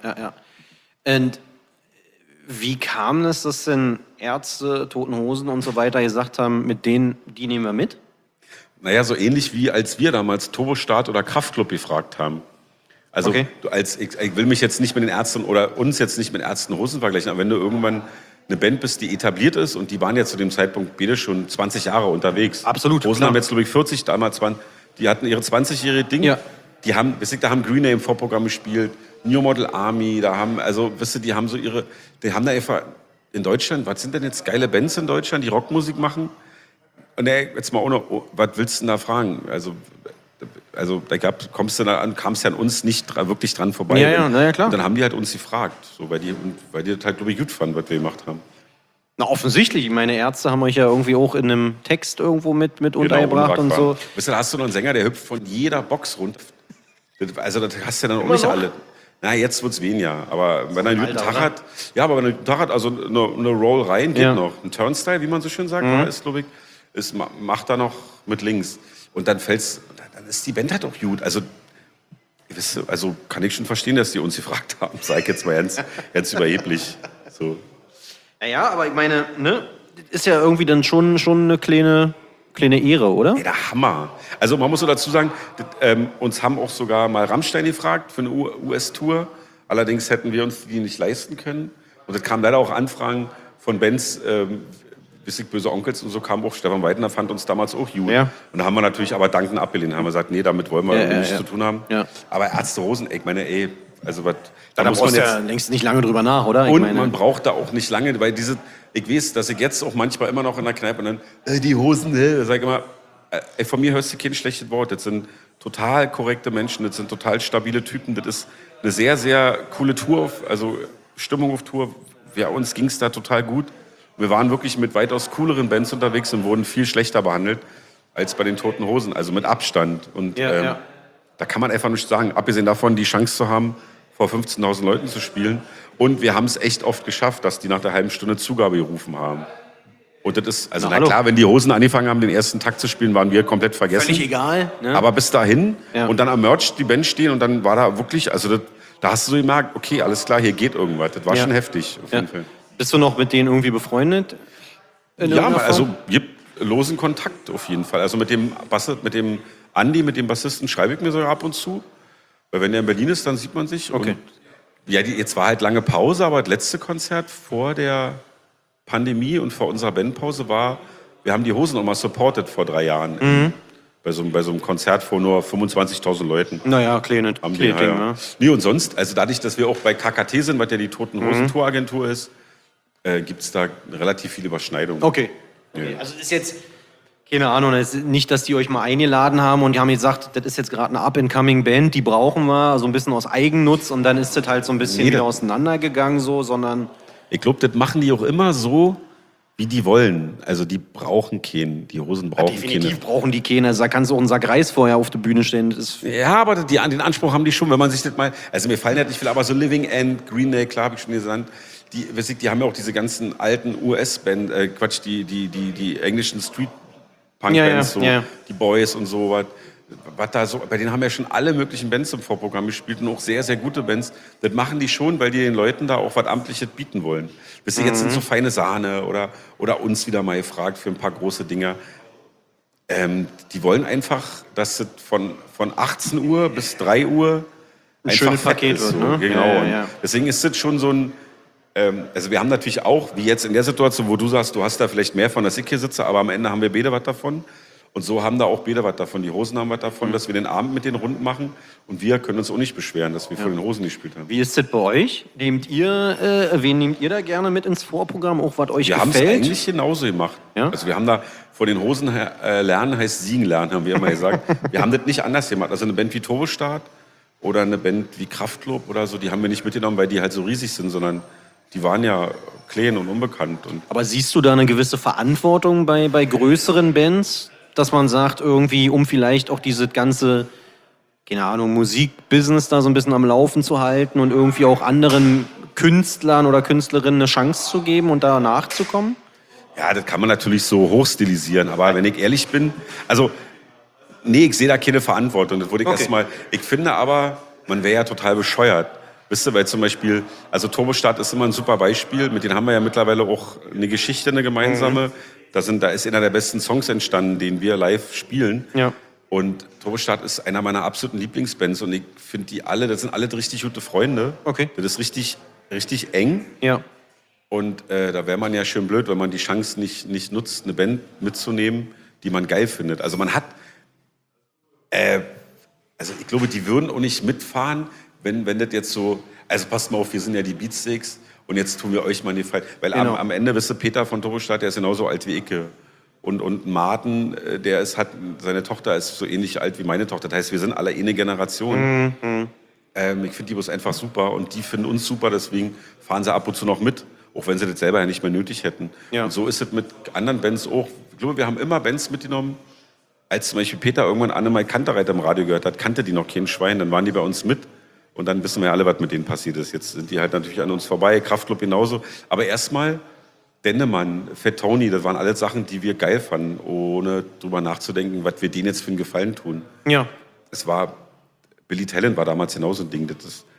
Und wie kam es, dass denn Ärzte, Toten Hosen und so weiter gesagt haben, mit denen, die nehmen wir mit? Naja, so ähnlich wie als wir damals Turbostart oder Kraftklub gefragt haben. Also Okay. ich will mich jetzt nicht mit den Ärzten oder uns jetzt nicht mit Ärzten Hosen vergleichen, aber wenn du irgendwann eine Band bist, die etabliert ist und die waren ja zu dem Zeitpunkt beide schon 20 Jahre unterwegs. Absolut, Hosen klar. haben jetzt, glaube ich, 40, damals die hatten ihre 20-jährige Ding. Ja. Da haben Green Day im Vorprogramm gespielt, New Model Army, die haben da einfach in Deutschland, was sind denn jetzt geile Bands in Deutschland, die Rockmusik machen? Und jetzt mal was willst du denn da fragen? Also da kamst du an uns nicht wirklich dran vorbei. Ja, na ja, klar. Und dann haben die halt uns gefragt, so, weil die das halt, glaube ich, gut fanden, was wir gemacht haben. Na, offensichtlich. Meine Ärzte haben euch ja irgendwie auch in einem Text irgendwo mit untergebracht und so. Weißt du, da hast du noch einen Sänger, der hüpft von jeder Box runter. Also das hast du ja dann auch nicht noch? alle. Na, jetzt wird's weniger. Aber wenn er einen guten Alter, Tag oder? hat, ja, aber wenn er einen guten Tag hat, also eine Roll rein geht Ja. noch. Ein Turnstyle, wie man so schön sagt, ist, glaube ich, macht er noch mit links. Und dann dann ist die Band halt auch gut. Also, also kann ich schon verstehen, dass die uns gefragt haben. Sag ich jetzt mal ganz überheblich. So. Naja, aber ich meine, ne, das ist ja irgendwie dann schon eine kleine Ehre, oder? Ey, der Hammer. Also man muss so dazu sagen, uns haben auch sogar mal Rammstein gefragt für eine US-Tour. Allerdings hätten wir uns die nicht leisten können. Und es kamen leider auch Anfragen von Bands, Bissig Böse Onkels und so kam auch. Stefan Weidner fand uns damals auch gut. Ja. Und da haben wir natürlich aber dankend abgelehnt. Da haben wir gesagt, nee, damit wollen wir irgendwie nichts zu tun haben. Ja. Aber Ärzte Rosen, ich meine, ey, also was... Da muss man brauchst du ja längst nicht lange drüber nach, oder? Und man braucht da auch nicht lange, weil ich weiß, dass ich jetzt auch manchmal immer noch in der Kneipe und dann, die Hosen, da sag ich immer, von mir hörst du kein schlechtes Wort. Das sind total korrekte Menschen, das sind total stabile Typen. Das ist eine sehr, sehr coole Tour, also Stimmung auf Tour. Ja, uns ging es da total gut. Wir waren wirklich mit weitaus cooleren Bands unterwegs und wurden viel schlechter behandelt als bei den Toten Hosen, also mit Abstand. Und Ja. da kann man einfach nichts sagen. Abgesehen davon, die Chance zu haben, vor 15.000 Leuten zu spielen. Und wir haben es echt oft geschafft, dass die nach der halben Stunde Zugabe gerufen haben. Und das ist, also Na, na hallo. klar, wenn die Hosen angefangen haben, den ersten Takt zu spielen, waren wir komplett vergessen. Völlig egal. Ne? Aber bis dahin Ja. und dann am Merch die Band stehen und dann war da wirklich, also da hast du so gemerkt, okay, alles klar, hier geht irgendwas. Das war Ja. schon heftig, auf jeden Fall. Bist du noch mit denen irgendwie befreundet? In Ja, irgendeiner also Form? gibt losen Kontakt auf jeden Fall. Also mit dem Andi, mit dem Bassisten, schreibe ich mir so ab und zu. Weil wenn der in Berlin ist, dann sieht man sich. Okay. Und ja, jetzt war halt lange Pause, aber das letzte Konzert vor der Pandemie und vor unserer Bandpause war, wir haben die Hosen nochmal supported vor 3 Jahren. Bei so einem Konzert vor nur 25.000 Leuten. Naja, kleine Haben die, Ding, ja. ne? Nee, und sonst, also dadurch, dass wir auch bei KKT sind, was ja die Toten Hosen Touragentur ist, gibt es da relativ viel Überschneidung. Okay. Also ist jetzt Keine Ahnung, es ist nicht, dass die euch mal eingeladen haben und die haben gesagt, das ist jetzt gerade eine Up-and-Coming-Band, die brauchen wir, so ein bisschen aus Eigennutz und dann ist das halt so ein bisschen wieder auseinandergegangen, so, sondern... Ich glaube, das machen die auch immer so, wie die wollen. Also die brauchen keinen, die Hosen brauchen Definitiv keine. brauchen die keine, also da kannst du auch einen Sack Reis vorher auf der Bühne stellen. Das ist Ja, aber den Anspruch haben die schon, wenn man sich das mal... Also mir fallen halt nicht viel, aber so Living End, Green Day, klar, habe ich schon gesagt, die haben ja auch diese ganzen alten US-Band, die englischen Street-Punk-Bands, die Boys und so, was da so, bei denen haben ja schon alle möglichen Bands im Vorprogramm gespielt und auch sehr, sehr gute Bands. Das machen die schon, weil die den Leuten da auch was Amtliches bieten wollen. Wisst ihr, jetzt sind so feine Sahne oder uns wieder mal gefragt für ein paar große Dinger. Die wollen einfach, dass es von 18 Uhr bis 3 Uhr ein schönes Paket wird, so. ne? Genau. Ja. Deswegen ist das schon so ein, also wir haben natürlich auch, wie jetzt in der Situation, wo du sagst, du hast da vielleicht mehr von, als ich hier sitze, aber am Ende haben wir beide was davon. Und so haben da auch beide was davon. Die Hosen haben was davon, dass wir den Abend mit denen rund machen. Und wir können uns auch nicht beschweren, dass wir vor den Hosen gespielt haben. Wie ist das bei euch? Wen nehmt ihr da gerne mit ins Vorprogramm, auch was euch Wir haben es gefällt? eigentlich genauso gemacht. Ja? Also wir haben da vor den Hosen lernen heißt siegen lernen, haben wir immer gesagt. Wir haben das nicht anders gemacht. Also eine Band wie Turbostart oder eine Band wie Kraftklub oder so, die haben wir nicht mitgenommen, weil die halt so riesig sind, sondern die waren ja klein und unbekannt. Und Aber siehst du da eine gewisse Verantwortung bei größeren Bands, dass man sagt, irgendwie, um vielleicht auch dieses ganze, keine Ahnung, Musikbusiness da so ein bisschen am Laufen zu halten und irgendwie auch anderen Künstlern oder Künstlerinnen eine Chance zu geben und da nachzukommen? ja, das kann man natürlich so hochstilisieren, aber wenn ich ehrlich bin, also nee, ich sehe da keine Verantwortung. Das wurde ich erstmal. Ich finde aber, man wäre ja total bescheuert. Wisst ihr, weil zum Beispiel, also Turbostart ist immer ein super Beispiel, mit denen haben wir ja mittlerweile auch eine Geschichte, eine gemeinsame. Da ist einer der besten Songs entstanden, den wir live spielen. Ja. Und Turbostart ist einer meiner absoluten Lieblingsbands und ich finde die alle, das sind alle richtig gute Freunde. Okay. Das ist richtig, richtig eng. Ja. Und da wäre man ja schön blöd, wenn man die Chance nicht nutzt, eine Band mitzunehmen, die man geil findet. Also man hat, also ich glaube, die würden auch nicht mitfahren, wenn das jetzt so, also passt mal auf, wir sind ja die Beatsteaks und jetzt tun wir euch mal die Freiheit. Weil Genau. am Ende, wisst ihr, Peter von Turbostart, der ist genauso alt wie Icke. Und Martin, seine Tochter ist so ähnlich alt wie meine Tochter. Das heißt, wir sind alle eine Generation. Ich finde die bloß einfach super und die finden uns super, deswegen fahren sie ab und zu noch mit, auch wenn sie das selber ja nicht mehr nötig hätten. Ja. Und so ist es mit anderen Bands auch. Ich glaube, wir haben immer Bands mitgenommen, als zum Beispiel Peter irgendwann Annemai Kantereit im Radio gehört hat, kannte die noch kein Schwein, dann waren die bei uns mit und dann wissen wir ja alle, was mit denen passiert ist. Jetzt sind die halt natürlich an uns vorbei, Kraftklub genauso. Aber erstmal Dennemann, Fat Tony, das waren alles Sachen, die wir geil fanden, ohne drüber nachzudenken, was wir denen jetzt für einen Gefallen tun. Ja. Es war, Billy Talent war damals genauso ein Ding.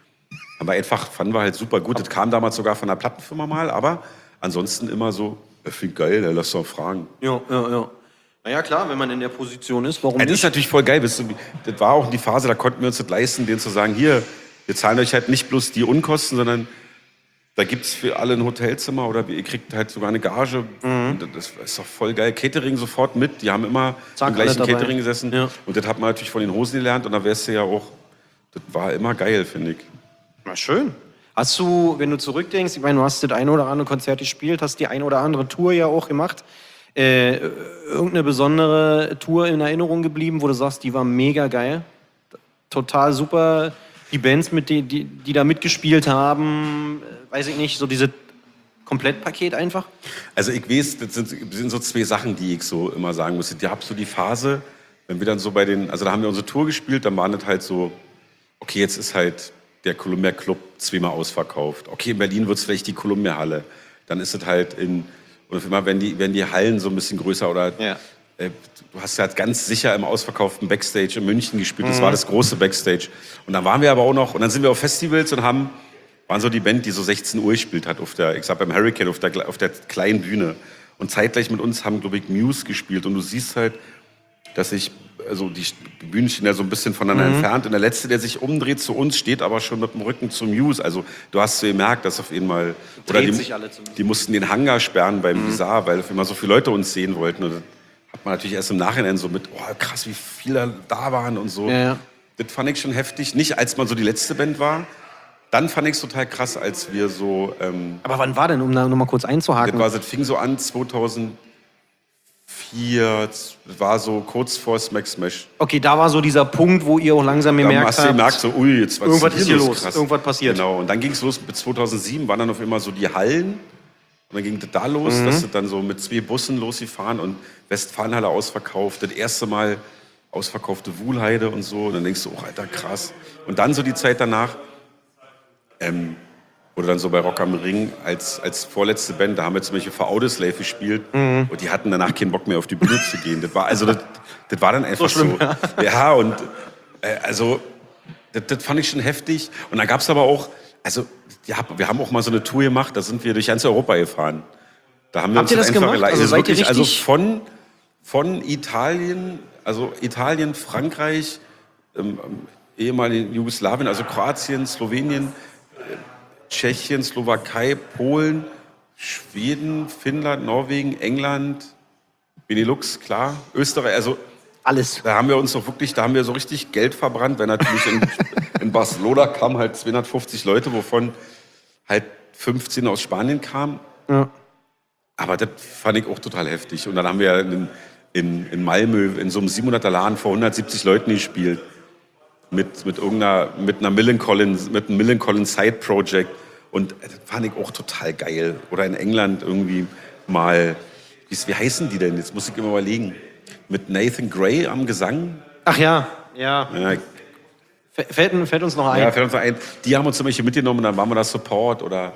Fanden wir halt super gut. Das kam damals sogar von einer Plattenfirma mal, aber ansonsten immer so, ich finde geil, lass doch fragen. Ja. Naja, klar, wenn man in der Position ist, warum Das ist nicht? natürlich voll geil. Das war auch die Phase, da konnten wir uns das leisten, denen zu sagen, hier, wir zahlen euch halt nicht bloß die Unkosten, sondern da gibt es für alle ein Hotelzimmer oder ihr kriegt halt sogar eine Gage. Und das ist doch voll geil. Catering sofort mit. Die haben immer Zack, im gleichen alle dabei. Catering gesessen. Ja. Und das hat man natürlich von den Hosen gelernt. Und da wärst du ja auch, das war immer geil, finde ich. Na schön. Hast du, wenn du zurückdenkst, ich meine, du hast das eine oder andere Konzert gespielt, hast die eine oder andere Tour ja auch gemacht, irgendeine besondere Tour in Erinnerung geblieben, wo du sagst, die war mega geil, total super, die Bands, die da mitgespielt haben, weiß ich nicht, so dieses Komplettpaket einfach? Also ich weiß, das sind so zwei Sachen, die ich so immer sagen muss. Ich habe so die Phase, wenn wir dann so also da haben wir unsere Tour gespielt, dann waren das halt so, okay, jetzt ist halt der Columbia Club zweimal ausverkauft. Okay, in Berlin wird es vielleicht die Columbia Halle. Dann ist es halt und auf einmal werden die Hallen so ein bisschen größer oder du hast ja ganz sicher im ausverkauften Backstage in München gespielt. Das war das große Backstage. Und dann waren wir aber auch noch, und dann sind wir auf Festivals und waren so die Band, die so 16 Uhr gespielt hat beim Hurricane auf der kleinen Bühne. Und zeitgleich mit uns haben, glaube ich, Muse gespielt. Und du siehst halt, dass die Bühnen stehen ja so ein bisschen voneinander entfernt. Und der Letzte, der sich umdreht zu uns, steht aber schon mit dem Rücken zum Muse. Also du hast so gemerkt, dass auf einmal... sich alle zum Muse. Die mussten den Hangar sperren beim Bizarre, weil auf einmal so viele Leute uns sehen wollten. Und dann hat man natürlich erst im Nachhinein so krass, wie viele da waren und so. Ja. Das fand ich schon heftig. Nicht, als man so die letzte Band war. Dann fand ich es total krass, als wir so... Aber wann war denn, um da nochmal kurz einzuhaken? das fing so an 2004 4, war so kurz vor Smack Smash. Okay, da war so dieser Punkt, wo ihr auch langsam Da gemerkt hast du habt, gemerkt, so, ui, jetzt was irgendwas ist hier los, krass. irgendwas passiert. Genau, und dann ging es los, mit 2007 waren dann auf immer so die Hallen. Und dann ging das da los, dass das dann so mit 2 Bussen losgefahren und Westfalenhalle ausverkauft. Das erste Mal ausverkaufte Wuhlheide und so. Und dann denkst du, oh, Alter, krass. Und dann so die Zeit danach, oder dann so bei Rock am Ring als vorletzte Band, da haben wir zum Beispiel für Audioslave gespielt und die hatten danach keinen Bock mehr auf die Bühne zu gehen. Das war, also das war dann einfach so. schlimm, Ja, und also das fand ich schon heftig. Und da gab es aber auch, also ja, wir haben auch mal so eine Tour gemacht, da sind wir durch ganz Europa gefahren. Da haben wir Habt ihr das gemacht? Also seid ihr also richtig- von Italien, also Italien, Frankreich, ehemaligen Jugoslawien, also Kroatien, Slowenien, Tschechien, Slowakei, Polen, Schweden, Finnland, Norwegen, England, Benelux, klar, Österreich, also alles. da haben wir uns doch wirklich, da haben wir so richtig Geld verbrannt, weil natürlich in Barcelona kamen halt 250 Leute, wovon halt 15 aus Spanien kamen. Ja. Aber das fand ich auch total heftig. Und dann haben wir in Malmö in so einem 700er Laden vor 170 Leuten gespielt. Mit einem Millen Collins Side Project. Und das fand ich auch total geil. Oder in England irgendwie mal, wie heißen die denn? Jetzt muss ich immer überlegen. Mit Nathan Gray am Gesang. Ach ja, ja. Ja, Fällt uns noch ein. ja, fällt uns noch ein. Die haben uns zum Beispiel mitgenommen und dann waren wir da Support oder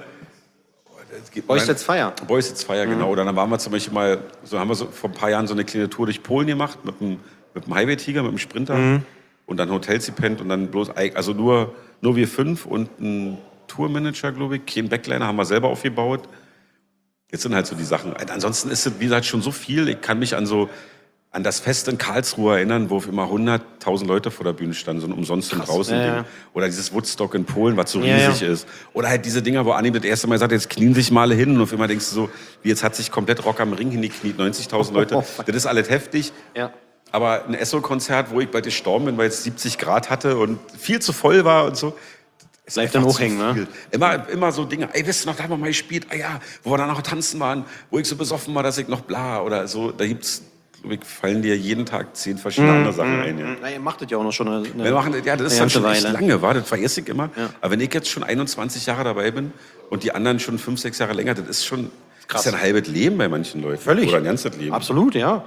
Boys That's Fire. Boys That's Fire, genau. Oder dann waren wir zum Beispiel mal, haben wir so vor ein paar Jahren so eine kleine Tour durch Polen gemacht mit dem Highway-Tiger, mit dem Sprinter und dann Hotels gepennt und dann bloß, also nur wir 5 und ein Tourmanager, glaube ich. Kein Backliner haben wir selber aufgebaut. Jetzt sind halt so die Sachen. Ansonsten ist es, wie gesagt, schon so viel. Ich kann mich an das Fest in Karlsruhe erinnern, wo auf immer 100.000 Leute vor der Bühne standen, so ein umsonst und draußen. ja, Ding. ja. Oder dieses Woodstock in Polen, was so Ja, riesig ja. ist. Oder halt diese Dinger, wo Anni das erste Mal sagt, jetzt knien sich mal hin und auf immer denkst du so, wie jetzt hat sich komplett Rock am Ring hingekniet, 90.000 Leute. Das ist alles heftig. Ja. Aber ein Esso-Konzert, wo ich bald gestorben bin, weil es 70 Grad hatte und viel zu voll war und so. ist Bleibt einfach dann zu hochhängen, ne? viel. Immer so Dinge. Ey, wisst ihr noch, da haben wir mal gespielt. Ah ja, wo wir dann noch tanzen waren, wo ich so besoffen war, dass ich noch bla oder so. Da gibt's, glaub ich, fallen dir jeden Tag 10 verschiedene andere Sachen ein. Ja. Na, ihr macht das ja auch noch schon eine Wir machen, ja, das ist dann ganze schon echt Weile. lange, war, das vergesse ich immer. Ja. Aber wenn ich jetzt schon 21 Jahre dabei bin und die anderen schon 5, 6 Jahre länger, das ist schon Krass. Das ist ja ein halbes Leben bei manchen Leuten. Völlig. Oder ein ganzes Leben. Absolut, ja.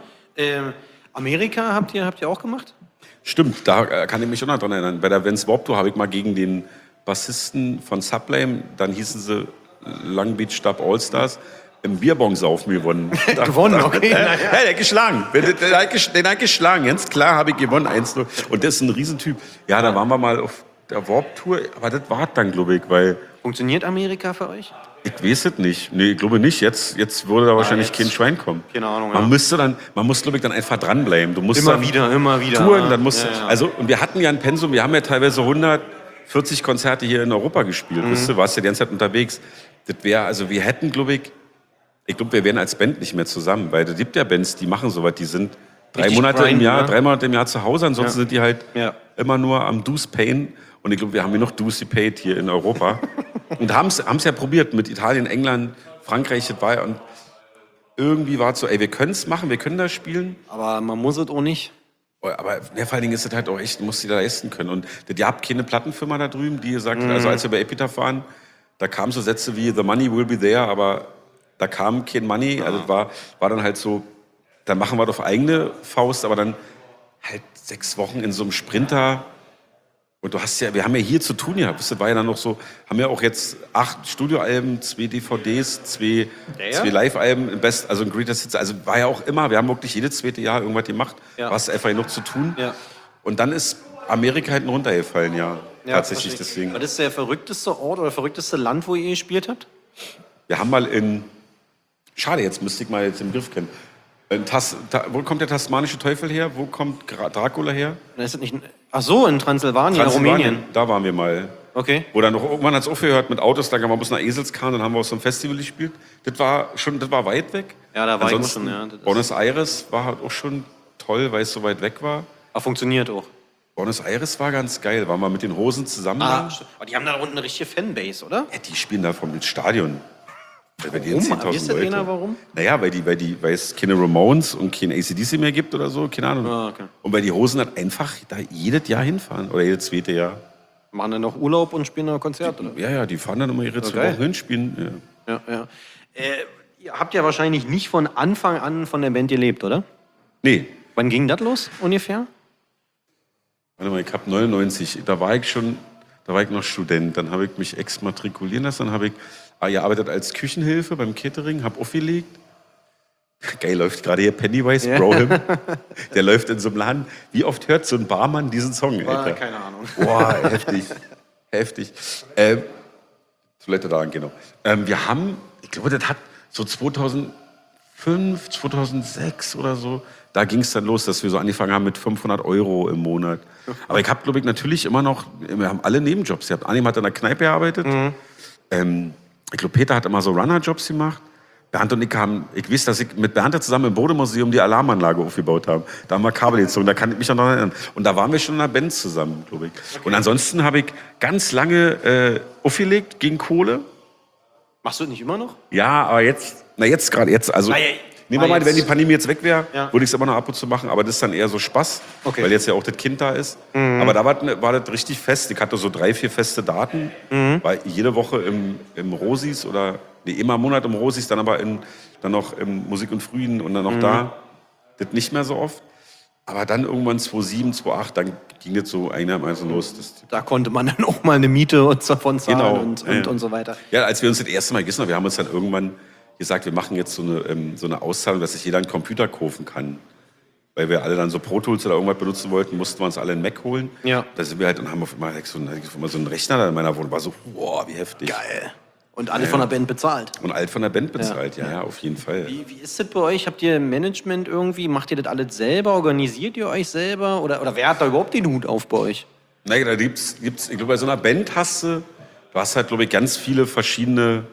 Amerika habt ihr auch gemacht? Stimmt, da kann ich mich schon noch dran erinnern. Bei der Vans Warped Tour habe ich mal gegen den Bassisten von Sublime, dann hießen sie Long Beach Dub All-Stars, im Bierbong saufen gewonnen. Gewonnen, okay. Ja, der hat geschlagen. Den hat geschlagen. Ganz klar habe ich gewonnen, 1-0. Und das ist ein Riesentyp. Ja, da waren wir mal auf der Warped-Tour, aber das war dann, glaube ich, weil... Funktioniert Amerika für euch? Ich weiß es nicht. Nee, ich glaube nicht. Jetzt würde da wahrscheinlich jetzt- kein Schwein kommen. Keine Ahnung, Man ja. muss, glaube ich, dann einfach dranbleiben. Du musst Immer dann wieder. Touren, dann musst Ja, du, ja. also, und wir hatten ja ein Pensum, wir haben ja teilweise 140 Konzerte hier in Europa gespielt. Weißt du, warst ja die ganze Zeit unterwegs. Das wäre, also wir hätten, glaube ich glaube, wir wären als Band nicht mehr zusammen, weil es gibt ja Bands, die machen sowas, die sind 3 Richtig Monate grinden, im Jahr, ne? 3 Monate im Jahr zu Hause, ansonsten sind die halt Ja. immer nur am Dues Pain. Und ich glaube, wir haben genug Dues gepaid hier in Europa. Und haben es ja probiert mit Italien, England, Frankreich, das war ja, und irgendwie war es so, ey, wir können es machen, wir können das spielen. Aber man muss es auch nicht. Aber ja, vor allen Dingen ist es halt auch echt, muss die da leisten können. Und ihr habt keine Plattenfirma da drüben, die gesagt hat, also als wir bei Epitaph waren, da kamen so Sätze wie, the money will be there, aber da kam kein Money. Also es war dann halt so, dann machen wir doch eigene Faust, aber dann halt 6 Wochen in so einem Sprinter. Und du hast ja, wir haben ja hier zu tun gehabt. Das war ja dann noch so, haben ja auch jetzt 8 Studioalben, 2 DVDs, 2 Live-Alben, also ein Greatest Hits. Also war ja auch immer, wir haben wirklich jedes zweite Jahr irgendwas gemacht. Ja. War es einfach genug zu tun. Ja. Und dann ist Amerika hinten runtergefallen, ja. Tatsächlich verstehe. deswegen. Was ist der verrückteste Ort oder verrückteste Land, wo ihr gespielt habt? Wir haben mal schade, jetzt müsste ich mal jetzt den Griff kennen. Wo kommt der tasmanische Teufel her? Wo kommt Dracula her? Ist das nicht, ach so, in Transsilvanien, Rumänien. Da waren wir mal. Okay. Oder noch irgendwann hat es aufgehört mit Autos, da kamen wir bis nach Eselskahn, dann haben wir auf so einem Festival gespielt. Das war weit weg. Ja, da war ich Ansonsten, schon, ja. Das ist- Buenos Aires war halt auch schon toll, weil es so weit weg war. Aber funktioniert auch. Buenos Aires war ganz geil, waren wir mit den Hosen zusammen. Ah, da. aber die haben da unten eine richtige Fanbase, oder? Ja, die spielen da vom Stadion. Weil die Warum? 10.000 Wisst ihr Leute. einer, warum? Naja, weil es keine Ramones und kein AC/DC mehr gibt oder so, keine Ahnung. Ah, okay. Und weil die Hosen halt einfach da jedes Jahr hinfahren oder jedes zweite Jahr. Machen dann noch Urlaub und spielen noch Konzerte? Oder? Ja, die fahren dann immer ihre 2 geil. Wochen hinspielen. Ja. Ja. Ihr habt ja wahrscheinlich nicht von Anfang an von der Band gelebt, oder? Nee, Wann ging das los ungefähr? warte mal, ich habe 99, da war ich noch Student, dann habe ich mich exmatrikulieren lassen, dann habe ich gearbeitet als Küchenhilfe beim Catering, habe aufgelegt. Geil, läuft gerade hier Pennywise, Ja. Bro. Der läuft in so einem Laden. Wie oft hört so ein Barmann diesen Song, Alter? Keine Ahnung. Boah, heftig. Heftig. Toilette da, genau. Wir haben, ich glaube, das hat so 2005, 2006 oder so, da ging es dann los, dass wir so angefangen haben mit 500 € im Monat. Aber ich habe, glaube ich, natürlich immer noch, wir haben alle Nebenjobs gehabt. Anim hat in der Kneipe gearbeitet. Ich glaube, Peter hat immer so Runner-Jobs gemacht. Bernd und ich haben, ich weiß, dass ich mit Bernd zusammen im Bodemuseum die Alarmanlage aufgebaut habe. Da haben wir Kabel gezogen, da kann ich mich noch erinnern. Und da waren wir schon in einer Band zusammen, glaube ich. Okay. Und ansonsten habe ich ganz lange aufgelegt gegen Kohle. Machst du das nicht immer noch? Ja, aber jetzt, also nehmen wir mal, wenn die Pandemie jetzt weg wäre, würde ich es immer noch ab und zu machen, aber das ist dann eher so Spaß, weil jetzt ja auch das Kind da ist. Aber da war das richtig fest. Ich hatte so 3, 4 feste Daten, weil jede Woche im Rosis oder immer im Monat im Rosis, dann aber dann noch im Musik und Frieden und dann noch da. Das nicht mehr so oft. Aber dann irgendwann 2007, 2008, dann ging das so einigermaßen los. Da konnte man dann auch mal eine Miete davon zahlen Genau. und so weiter. Ja, als wir uns das erste Mal gesehen haben, wir haben uns dann irgendwann gesagt, wir machen jetzt so eine Auszahlung, dass sich jeder einen Computer kaufen kann. Weil wir alle dann so Pro Tools oder irgendwas benutzen wollten, mussten wir uns alle einen Mac holen. Ja. Da sind wir halt und haben auf einmal so einen Rechner da in meiner Wohnung. War so, wow, wie heftig. Geil. Und alle von der Band bezahlt. Und alt von der Band bezahlt, ja, auf jeden Fall. Wie ist das bei euch? Habt ihr Management irgendwie? Macht ihr das alles selber? Organisiert ihr euch selber? Oder wer hat da überhaupt den Hut auf bei euch? Naja, da gibt's, ich glaube, bei so einer Band hast du halt, glaube ich, ganz viele verschiedene,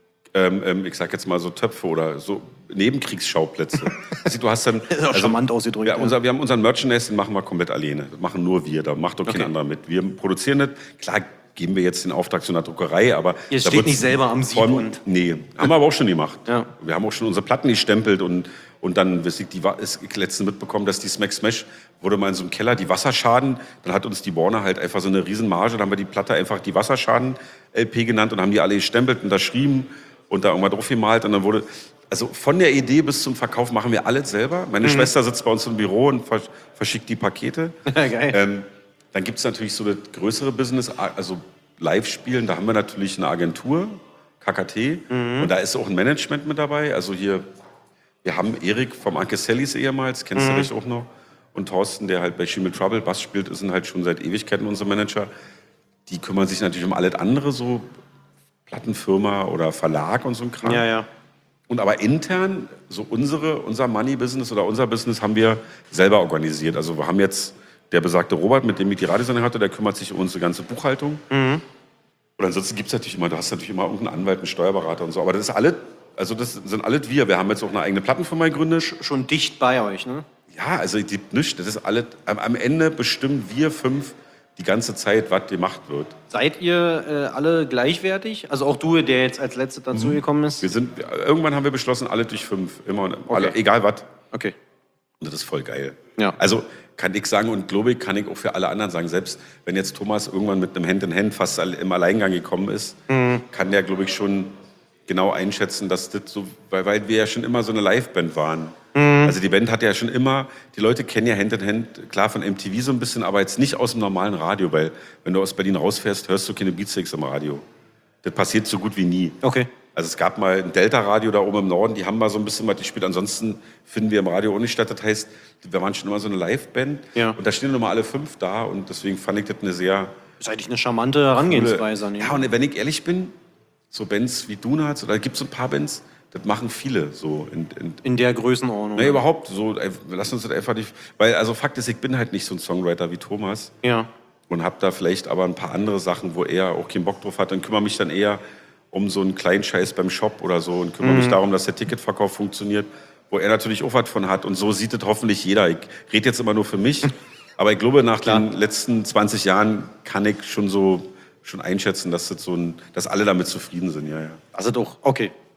ich sag jetzt mal so Töpfe oder so Nebenkriegsschauplätze. Also, du hast dann, Das ist auch charmant ausgedrückt. wir haben unseren Merchandise, den machen wir komplett alleine. Das machen nur wir, da macht doch kein anderer mit. Wir produzieren das, klar geben wir jetzt den Auftrag zu einer Druckerei, aber... Ihr da steht wird's nicht selber am Sieb und... Nee, haben wir aber auch schon gemacht. Ja. Wir haben auch schon unsere Platten gestempelt und dann ist letztens mitbekommen, dass die Smack Smash wurde mal in so einem Keller, die Wasserschaden, dann hat uns die Warner halt einfach so eine Riesenmarge, dann haben wir die Platte einfach die Wasserschaden-LP genannt und haben die alle gestempelt, unterschrieben und da irgendwann drauf gemalt und dann wurde... Also von der Idee bis zum Verkauf machen wir alles selber. Meine Schwester sitzt bei uns im Büro und verschickt die Pakete. Geil. Dann gibt es natürlich so das größere Business, also Live-Spielen, da haben wir natürlich eine Agentur, KKT, und da ist auch ein Management mit dabei. Also hier, wir haben Erik vom Anke Sallys ehemals, kennst du dich auch noch, und Thorsten, der halt bei She Will Trouble Bass spielt, ist halt schon seit Ewigkeiten unser Manager. Die kümmern sich natürlich um alles andere, so Plattenfirma oder Verlag und so ein Kram. Ja. Und aber intern, so unser Money-Business oder unser Business haben wir selber organisiert. Also wir haben jetzt der besagte Robert, mit dem ich die Radiosendung hatte, der kümmert sich um unsere ganze Buchhaltung. Und ansonsten gibt es natürlich immer, du hast natürlich immer irgendeinen Anwalt, einen Steuerberater und so. Aber das ist alles, also das sind alles wir. Wir haben jetzt auch eine eigene Plattenfirma gegründet. Schon dicht bei euch, ne? Ja, also es gibt nichts. Das ist alles, am Ende bestimmen wir 5 die ganze Zeit, was gemacht wird. Seid ihr alle gleichwertig? Also auch du, der jetzt als Letzter dazugekommen ist? Irgendwann haben wir beschlossen, alle durch 5. Immer und alle, egal was. Okay. Und das ist voll geil. Ja. Also kann ich sagen und glaube ich, kann ich auch für alle anderen sagen, selbst wenn jetzt Thomas irgendwann mit einem Hand in Hand fast im Alleingang gekommen ist, kann der, glaube ich, schon genau einschätzen, dass das so, weil wir ja schon immer so eine Liveband waren. Also die Band hat ja schon immer, die Leute kennen ja Hand in Hand, klar von MTV so ein bisschen, aber jetzt nicht aus dem normalen Radio, weil wenn du aus Berlin rausfährst, hörst du keine Beatsteaks im Radio. Das passiert so gut wie nie. Okay. Also es gab mal ein Delta-Radio da oben im Norden, die haben mal so ein bisschen was gespielt. Ansonsten finden wir im Radio auch nicht statt. Das heißt, wir waren schon immer so eine Live-Band. Ja. Und da stehen nur mal alle 5 da. Und deswegen fand ich das eine sehr... Das ist eigentlich eine charmante Herangehensweise. Ja, und wenn ich ehrlich bin, so Bands wie Donuts, oder gibt es so ein paar Bands, das machen viele so. In der Größenordnung. Nee, überhaupt. So, lass uns das einfach nicht... Weil, also Fakt ist, ich bin halt nicht so ein Songwriter wie Thomas. Ja. Und hab da vielleicht aber ein paar andere Sachen, wo er auch keinen Bock drauf hat. Dann kümmere mich dann eher um so einen kleinen Scheiß beim Shop oder so und kümmere mich darum, dass der Ticketverkauf funktioniert, wo er natürlich auch was von hat. Und so sieht es hoffentlich jeder. Ich rede jetzt immer nur für mich, aber ich glaube, nach den letzten 20 Jahren kann ich schon einschätzen, dass das dass alle damit zufrieden sind. Ja. Also doch, okay.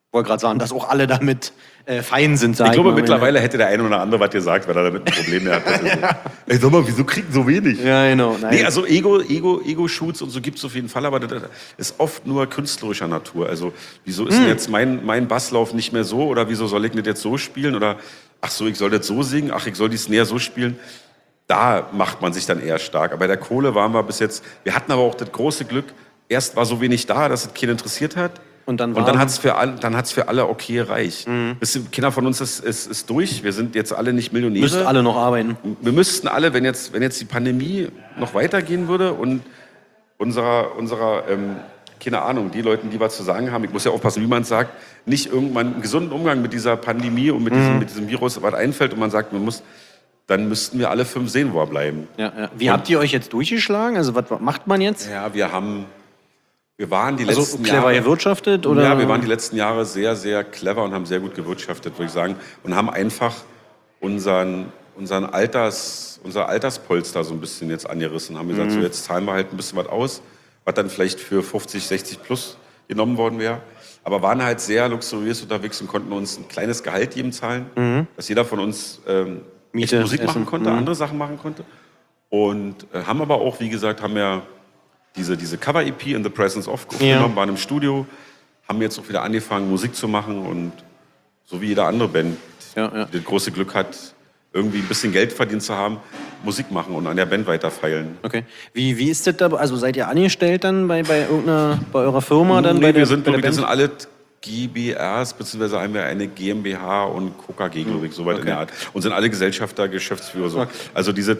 wollte gerade sagen, dass auch alle damit fein sind, sag Ich glaube, mal. mittlerweile hätte der eine oder andere was gesagt, weil er damit ein Problem mehr hat. Ey, sag mal, wieso kriegen so wenig? Ja, genau. Nein. Nee, also Ego-Shoots und so gibt es auf jeden Fall, aber das ist oft nur künstlerischer Natur. Also, wieso ist denn jetzt mein Basslauf nicht mehr so? Oder wieso soll ich das jetzt so spielen? Oder, ach so, ich soll das so singen? Ach, ich soll die Snare so spielen? Da macht man sich dann eher stark. Aber bei der Kohle waren wir bis jetzt, wir hatten aber auch das große Glück, erst war so wenig da, dass es keinen interessiert hat. Und dann hat es für alle okay gereicht. Kinder von uns ist durch. Wir sind jetzt alle nicht Millionäre. Müsst alle noch arbeiten. Wir müssten alle, wenn jetzt die Pandemie noch weitergehen würde und unserer keine Ahnung, die Leute, die was zu sagen haben, ich muss ja aufpassen, wie man es sagt, nicht irgendwann einen gesunden Umgang mit dieser Pandemie und mit diesem Virus was einfällt und man sagt, dann müssten wir alle 5 sehen, wo wir bleiben. Ja. Wie habt ihr euch jetzt durchgeschlagen? Also was macht man jetzt? Ja, wir waren die letzten clever Jahre gewirtschaftet? Oder? Ja, wir waren die letzten Jahre sehr, sehr clever und haben sehr gut gewirtschaftet, würde ich sagen. Und haben einfach unser Alterspolster so ein bisschen jetzt angerissen. Haben gesagt, so jetzt zahlen wir halt ein bisschen was aus, was dann vielleicht für 50, 60 plus genommen worden wäre. Aber waren halt sehr luxuriös unterwegs und konnten uns ein kleines Gehalt jedem zahlen, dass jeder von uns Miete, echt Musik Essen. machen konnte, andere Sachen machen konnte. Und haben aber auch, wie gesagt, haben ja diese Cover-EP in the Presence of aufgenommen, waren im Studio, haben jetzt auch wieder angefangen, Musik zu machen und so wie jede andere Band, die das große Glück hat, irgendwie ein bisschen Geld verdient zu haben, Musik machen und an der Band weiterfeilen. Okay. Wie ist das da? Also seid ihr angestellt dann bei eurer Firma? Dann Nee, bei wir sind Band? alle GbRs, beziehungsweise haben wir eine GmbH und KKG, glaube ich, soweit in der Art. Und sind alle Gesellschafter, Geschäftsführer. So. Okay. Also diese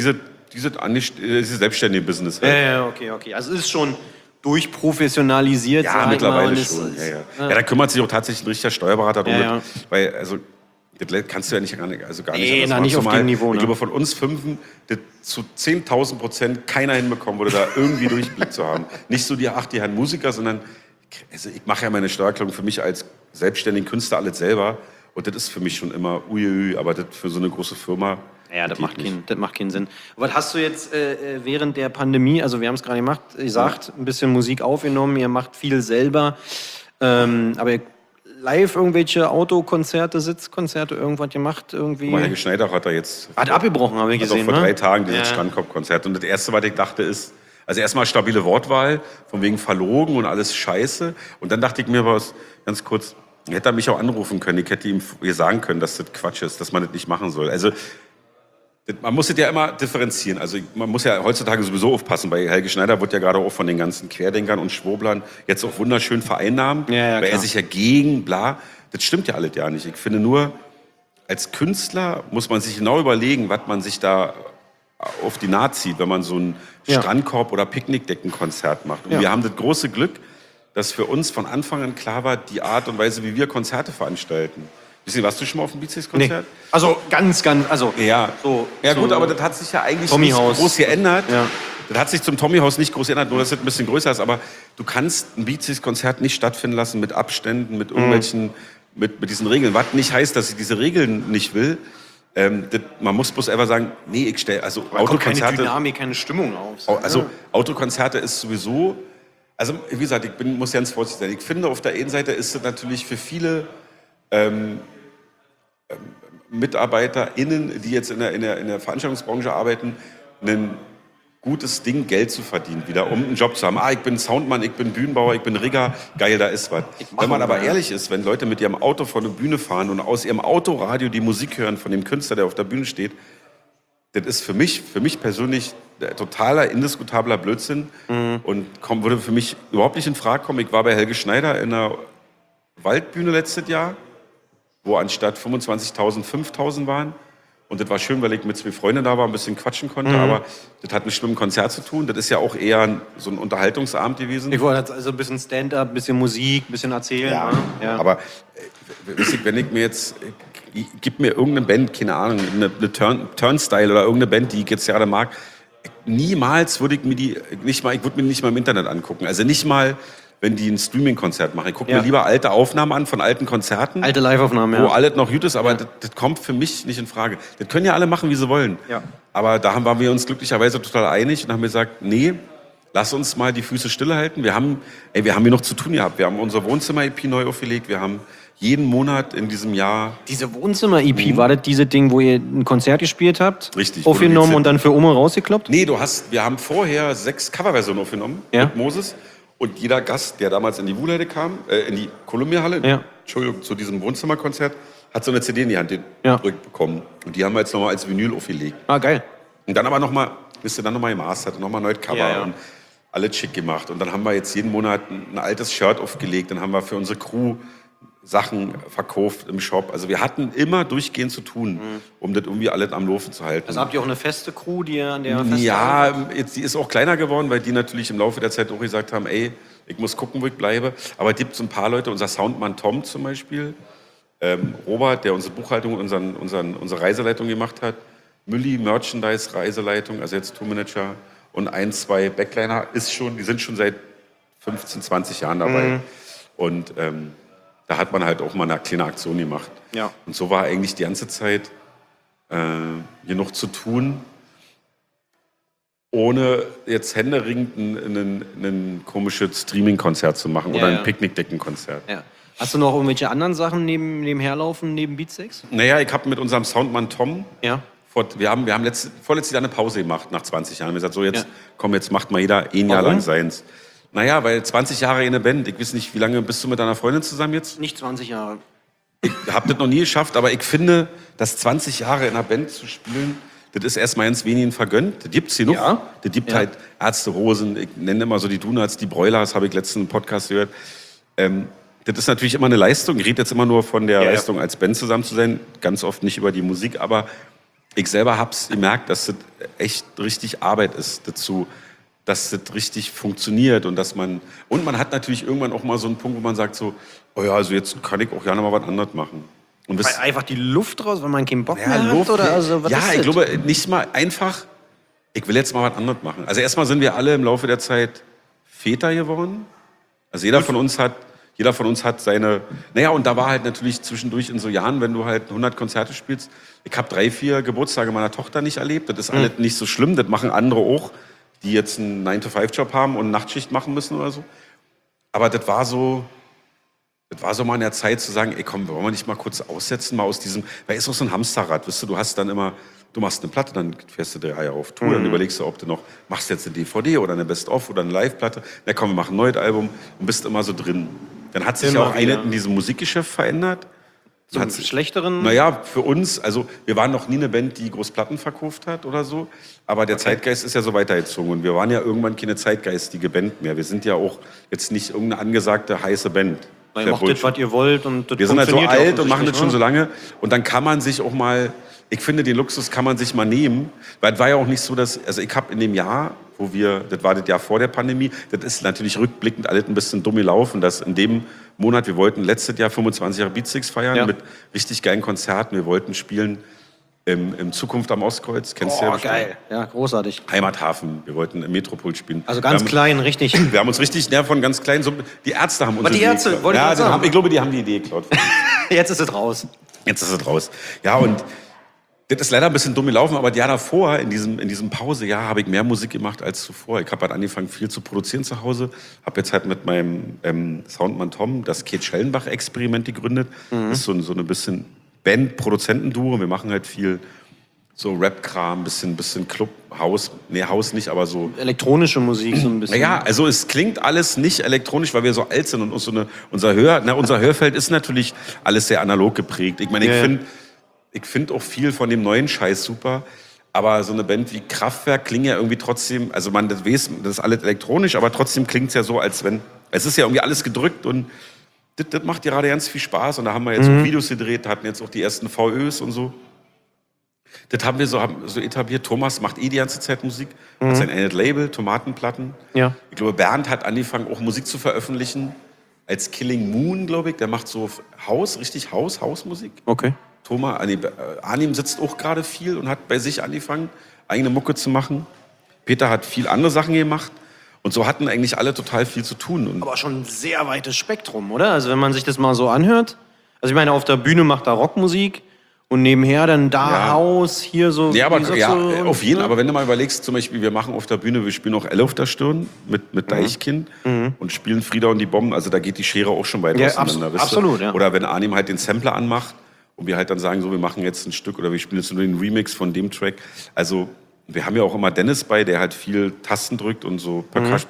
selbstständige Business. Halt. Ja, okay. Also es ist schon durchprofessionalisiert. Ja, sag ich mittlerweile mal, schon. Ja, da kümmert sich auch tatsächlich ein richtiger Steuerberater drum. Ja. Weil, also, das kannst du ja gar nicht Nee, anders machen. nicht auf dem Niveau. Ich glaube, von uns 5 das zu 10.000% keiner hinbekommen würde, da irgendwie Durchblick zu haben. Nicht so die Herren Musiker, sondern also ich mache ja meine Steuererklärung für mich als selbstständigen Künstler alles selber. Und das ist für mich schon immer uiuiui, aber das für so eine große Firma. Ja, das macht keinen Sinn. Was hast du jetzt während der Pandemie, also wir haben es gerade gesagt, ein bisschen Musik aufgenommen, ihr macht viel selber, aber live irgendwelche Autokonzerte, Sitzkonzerte, irgendwas gemacht irgendwie? Herr Schneider hat da jetzt... Hat abgebrochen, habe ich gesehen, vor ne? 3 Tagen dieses Strandkorb-Konzert. Und das Erste, was ich dachte, ist, also erstmal stabile Wortwahl, von wegen verlogen und alles scheiße. Und dann dachte ich mir was, ganz kurz, hätte er mich auch anrufen können, ich hätte ihm sagen können, dass das Quatsch ist, dass man das nicht machen soll. Also man muss es ja immer differenzieren. Also man muss ja heutzutage sowieso aufpassen. Bei Helge Schneider wird ja gerade auch von den ganzen Querdenkern und Schwoblern jetzt auch wunderschön vereinnahmt, weil er sich ja gegen bla. Das stimmt ja alles ja nicht. Ich finde nur, als Künstler muss man sich genau überlegen, was man sich da auf die Naht zieht, wenn man so ein Strandkorb- oder Picknickdeckenkonzert macht. Und wir haben das große Glück, dass für uns von Anfang an klar war, die Art und Weise, wie wir Konzerte veranstalten. Warst du schon mal auf einem Beatsteaks-Konzert? Nee. Also ganz, also... Ja, so, gut, aber das hat sich ja eigentlich nicht groß geändert. Ja. Das hat sich zum Tommyhaus nicht groß geändert, nur dass es ein bisschen größer ist. Aber du kannst ein Beatsteaks-Konzert nicht stattfinden lassen mit Abständen, mit irgendwelchen, mit diesen Regeln. Was nicht heißt, dass ich diese Regeln nicht will. Man muss bloß einfach sagen, nee, ich stelle, also Autokonzerte... keine Dynamik, keine Stimmung auf. Also Autokonzerte ist sowieso... Also wie gesagt, muss ganz vorsichtig sein. Ich finde, auf der einen Seite ist es natürlich für viele MitarbeiterInnen, die jetzt in der Veranstaltungsbranche arbeiten, ein gutes Ding, Geld zu verdienen wieder, um einen Job zu haben. Ich bin Soundmann, ich bin Bühnenbauer, ich bin Rigger, geil, da ist was. Wenn man aber ehrlich ist, wenn Leute mit ihrem Auto vor eine Bühne fahren und aus ihrem Autoradio die Musik hören von dem Künstler, der auf der Bühne steht, das ist für mich persönlich totaler, indiskutabler Blödsinn und würde für mich überhaupt nicht in Frage kommen. Ich war bei Helge Schneider in einer Waldbühne letztes Jahr, wo anstatt 25.000 5.000 waren. Und das war schön, weil ich mit 2 Freunden da war, ein bisschen quatschen konnte. Aber das hat nichts mit dem Konzert zu tun. Das ist ja auch eher so ein Unterhaltungsabend gewesen. Ich wollte also ein bisschen Stand-up, ein bisschen Musik, ein bisschen erzählen. Ja. Aber wenn ich mir jetzt... Gib mir irgendeine Band, keine Ahnung, eine Turnstile oder irgendeine Band, die ich jetzt gerade mag. Niemals würde ich mir die nicht mal im Internet angucken. Also nicht mal, wenn die ein Streaming-Konzert machen. Ich gucke mir lieber alte Aufnahmen an von alten Konzerten. Alte Live-Aufnahmen, wo alles noch gut ist, aber das kommt für mich nicht in Frage. Das können ja alle machen, wie sie wollen. Ja. Aber da waren wir uns glücklicherweise total einig und haben gesagt, nee, lass uns mal die Füße stillhalten. Wir haben hier noch zu tun gehabt. Wir haben unser Wohnzimmer-EP neu aufgelegt. Wir haben jeden Monat in diesem Jahr... Diese Wohnzimmer-EP, war das diese Ding, wo ihr ein Konzert gespielt habt? Richtig. Aufgenommen und dann für Oma rausgekloppt? Nee, wir haben vorher 6 Coverversionen aufgenommen mit Moses. Und jeder Gast, der damals in die Wuhlheide kam, in die Columbia-Halle, Entschuldigung, zu diesem Wohnzimmerkonzert, hat so eine CD in die Hand gedrückt bekommen. Und die haben wir jetzt nochmal als Vinyl aufgelegt. Ah, geil. Und dann aber nochmal, gemastert, nochmal neu Cover und alles schick gemacht. Und dann haben wir jetzt jeden Monat ein altes Shirt aufgelegt. Dann haben wir für unsere Crew Sachen verkauft im Shop. Also wir hatten immer durchgehend zu tun, um das irgendwie alles am Laufen zu halten. Also habt ihr auch eine feste Crew, die ihr an der festhalten? Ja, jetzt, die ist auch kleiner geworden, weil die natürlich im Laufe der Zeit auch gesagt haben, ey, ich muss gucken, wo ich bleibe. Aber es gibt so ein paar Leute, unser Soundmann Tom zum Beispiel, Robert, der unsere Buchhaltung, unsere Reiseleitung gemacht hat, Mülli, Merchandise, Reiseleitung, also jetzt Tourmanager und 1, 2 Backliner, die sind schon seit 15, 20 Jahren dabei. Und da hat man halt auch mal eine kleine Aktion gemacht. Ja. Und so war eigentlich die ganze Zeit genug zu tun, ohne jetzt händeringend ein komisches Streaming-Konzert zu machen oder ein Picknickdeckenkonzert. Ja. Hast du noch irgendwelche anderen Sachen nebenher laufen, neben Beatsteaks? Naja, ich habe mit unserem Soundmann Tom, wir haben vorletztes Jahr eine Pause gemacht, nach 20 Jahren. Wir haben gesagt, so jetzt, komm, jetzt macht mal jeder ein Jahr lang seins. Naja, weil 20 Jahre in eine Band, ich weiß nicht, wie lange bist du mit deiner Freundin zusammen jetzt? Nicht 20 Jahre. Ich habe das noch nie geschafft, aber ich finde, dass 20 Jahre in einer Band zu spielen, das ist erstmal ganz wenigen vergönnt. Das gibt's hier noch. Ja. Das gibt halt Ärzte Rosen, ich nenne immer so die Donuts, die Broilers, habe ich letzten Podcast gehört. Das ist natürlich immer eine Leistung. Ich rede jetzt immer nur von der Leistung, als Band zusammen zu sein, ganz oft nicht über die Musik, aber ich selber habe es gemerkt, dass das echt richtig Arbeit ist dazu, dass das richtig funktioniert und man hat natürlich irgendwann auch mal so einen Punkt, wo man sagt so, oh ja, also jetzt kann ich auch gerne mal was anderes machen. Und weil einfach die Luft raus, wenn man keinen Bock mehr hat? Oder also, was ist ich glaube nicht mal einfach, ich will jetzt mal was anderes machen. Also erstmal sind wir alle im Laufe der Zeit Väter geworden. Also jeder von uns hat seine, und da war halt natürlich zwischendurch in so Jahren, wenn du halt 100 Konzerte spielst, ich habe 3, 4 Geburtstage meiner Tochter nicht erlebt, das ist alles nicht so schlimm, das machen andere auch, die jetzt einen 9-to-5-Job haben und Nachtschicht machen müssen oder so. Aber das war so mal in der Zeit zu sagen, ey komm, wollen wir nicht mal kurz aussetzen, mal aus diesem, weil ist auch so ein Hamsterrad, weißt du hast dann immer, du machst eine Platte, dann fährst du 3 Jahre auf Tour, dann überlegst du, ob du noch, machst jetzt eine DVD oder eine Best-of oder eine Live-Platte, na komm, wir machen ein neues Album und bist immer so drin. Dann hat sich ja auch eines in diesem Musikgeschäft verändert. So einen schlechteren? Naja, für uns, also wir waren noch nie eine Band, die groß Platten verkauft hat oder so, aber der Zeitgeist ist ja so weitergezogen und wir waren ja irgendwann keine zeitgeistige Band mehr. Wir sind ja auch jetzt nicht irgendeine angesagte heiße Band. Ihr macht das, was ihr wollt und das wir sind halt so alt und machen das schon so lange und dann kann man sich auch mal, ich finde, den Luxus kann man sich mal nehmen, weil es war ja auch nicht so, also ich habe in dem Jahr, das war das Jahr vor der Pandemie, das ist natürlich rückblickend alles ein bisschen dumm gelaufen, dass in dem Monat, wir wollten letztes Jahr 25 Jahre Beatsteaks feiern mit richtig geilen Konzerten, wir wollten spielen im Zukunft am Ostkreuz, kennst du ja bestimmt. Geil, ja, großartig. Heimathafen, wir wollten im Metropol spielen. Also ganz klein, richtig. Wir haben uns richtig, von ganz klein, so, die Ärzte haben uns die Ärzte, wollte ich sagen. Ich glaube, die haben die Idee geklaut. Jetzt ist es raus. Ja, und das ist leider ein bisschen dumm gelaufen, aber das Jahr davor, in diesem Pausejahr, habe ich mehr Musik gemacht als zuvor. Ich habe halt angefangen, viel zu produzieren zu Hause. Habe jetzt halt mit meinem Soundmann Tom das Kate Schellenbach-Experiment gegründet. Das ist so eine bisschen Band-Produzentenduo. Wir machen halt viel so Rap-Kram, bisschen Club, Haus. Nee, Haus nicht, aber so... Elektronische Musik so ein bisschen. Naja, also es klingt alles nicht elektronisch, weil wir so alt sind und unser Hörfeld ist natürlich alles sehr analog geprägt. Ich meine, ich finde auch viel von dem neuen Scheiß super, aber so eine Band wie Kraftwerk klingt ja irgendwie trotzdem, also das ist alles elektronisch, aber trotzdem klingt es ja so, als wenn, es ist ja irgendwie alles gedrückt und das macht gerade ganz viel Spaß und da haben wir jetzt auch Videos gedreht, hatten jetzt auch die ersten VÖs und so. Das haben wir so etabliert. Thomas macht die ganze Zeit Musik, hat sein eigenes Label, Tomatenplatten. Ja. Ich glaube, Bernd hat angefangen, auch Musik zu veröffentlichen als Killing Moon, glaube ich. Der macht so Hausmusik. Okay. Arnim sitzt auch gerade viel und hat bei sich angefangen, eigene Mucke zu machen. Peter hat viel andere Sachen gemacht. Und so hatten eigentlich alle total viel zu tun. Und aber schon ein sehr weites Spektrum, oder? Also wenn man sich das mal so anhört. Also ich meine, auf der Bühne macht er Rockmusik Und nebenher dann da Ja. Haus, hier so. Ja, aber wie sagst ja, du, auf jeden. ne? Aber wenn du mal überlegst, zum Beispiel, wir machen auf der Bühne, wir spielen auch Elle auf der Stirn mit Deichkind und spielen Frieda und die Bomben. Also da geht die Schere auch schon weit Ja, auseinander. wisst ihr? absolut, ja. Oder wenn Arnim halt den Sampler anmacht und wir halt dann sagen, so, wir machen jetzt ein Stück oder wir spielen jetzt nur den Remix von dem Track. Also wir haben ja auch immer Dennis bei, der halt viel Tasten drückt und so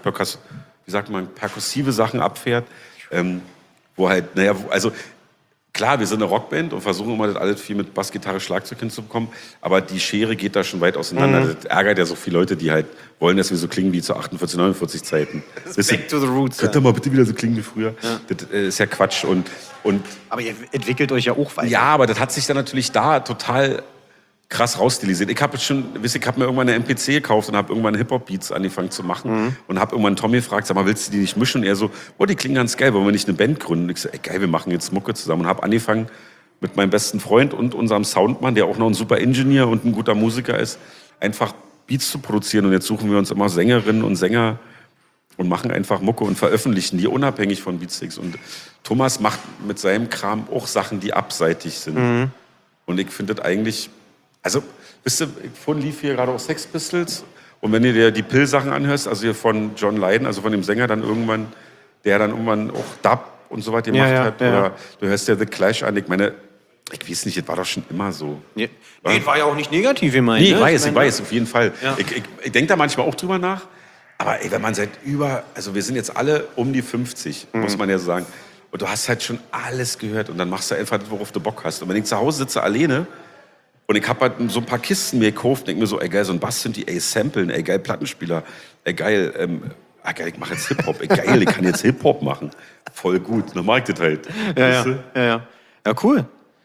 perkussive Sachen abfährt. Wo halt, naja, also klar, wir sind eine Rockband und versuchen immer das alles viel mit Bassgitarre, Schlagzeug hinzubekommen, aber die Schere geht da schon weit auseinander. Das ärgert ja so viele Leute, die halt wollen, dass wir so klingen wie zu 48, 49 Zeiten. Back to the roots. Könnt ihr mal bitte wieder so klingen wie früher? Ja. Das ist ja Quatsch. Und Aber ihr entwickelt euch ja auch weiter. ja, aber das hat sich dann natürlich da total krass rausstilisiert. Ich habe mir irgendwann eine MPC gekauft und habe irgendwann Hip-Hop-Beats angefangen zu machen und habe irgendwann Tommy gefragt, sag mal, willst du die nicht mischen? Und er so, oh, die klingen ganz geil, wollen wir nicht eine Band gründen? Und ich so, ey, geil, wir machen jetzt Mucke zusammen. Und habe angefangen mit meinem besten Freund und unserem Soundmann, der auch noch ein super Ingenieur und ein guter Musiker ist, einfach Beats zu produzieren. Und jetzt suchen wir uns immer Sängerinnen und Sänger und machen einfach Mucke und veröffentlichen die unabhängig von Beatsticks. Und Thomas macht mit seinem Kram auch Sachen, die abseitig sind. Und ich finde das eigentlich... Also, wisst ihr, vorhin lief hier gerade auch Sex Pistols und wenn du dir die Pill-Sachen anhörst, also hier von John Lydon, also von dem Sänger dann irgendwann, der dann irgendwann auch Dub und so weiter gemacht hat, oder du hörst ja The Clash an, ich meine, ich weiß nicht, das war doch schon immer so. Ja. Nee, war ja auch nicht negativ gemeint. Nee, ne? ich weiß, auf jeden Fall. Ja. Ich denke da manchmal auch drüber nach, aber ey, wenn man also wir sind jetzt alle um die 50, muss man ja so sagen, und du hast halt schon alles gehört und dann machst du einfach das, worauf du Bock hast. Und wenn ich zu Hause sitze alleine, und ich habe halt so ein paar Kisten mir gekauft und denke mir so, ey geil, so ein Bass sind die, ey Samplen, ey geil Plattenspieler, ey geil, geil, ich mache jetzt Hip-Hop, ey geil, ich kann jetzt Hip-Hop machen. Voll gut, dann mag ich das halt. Weißt du? Ja, cool.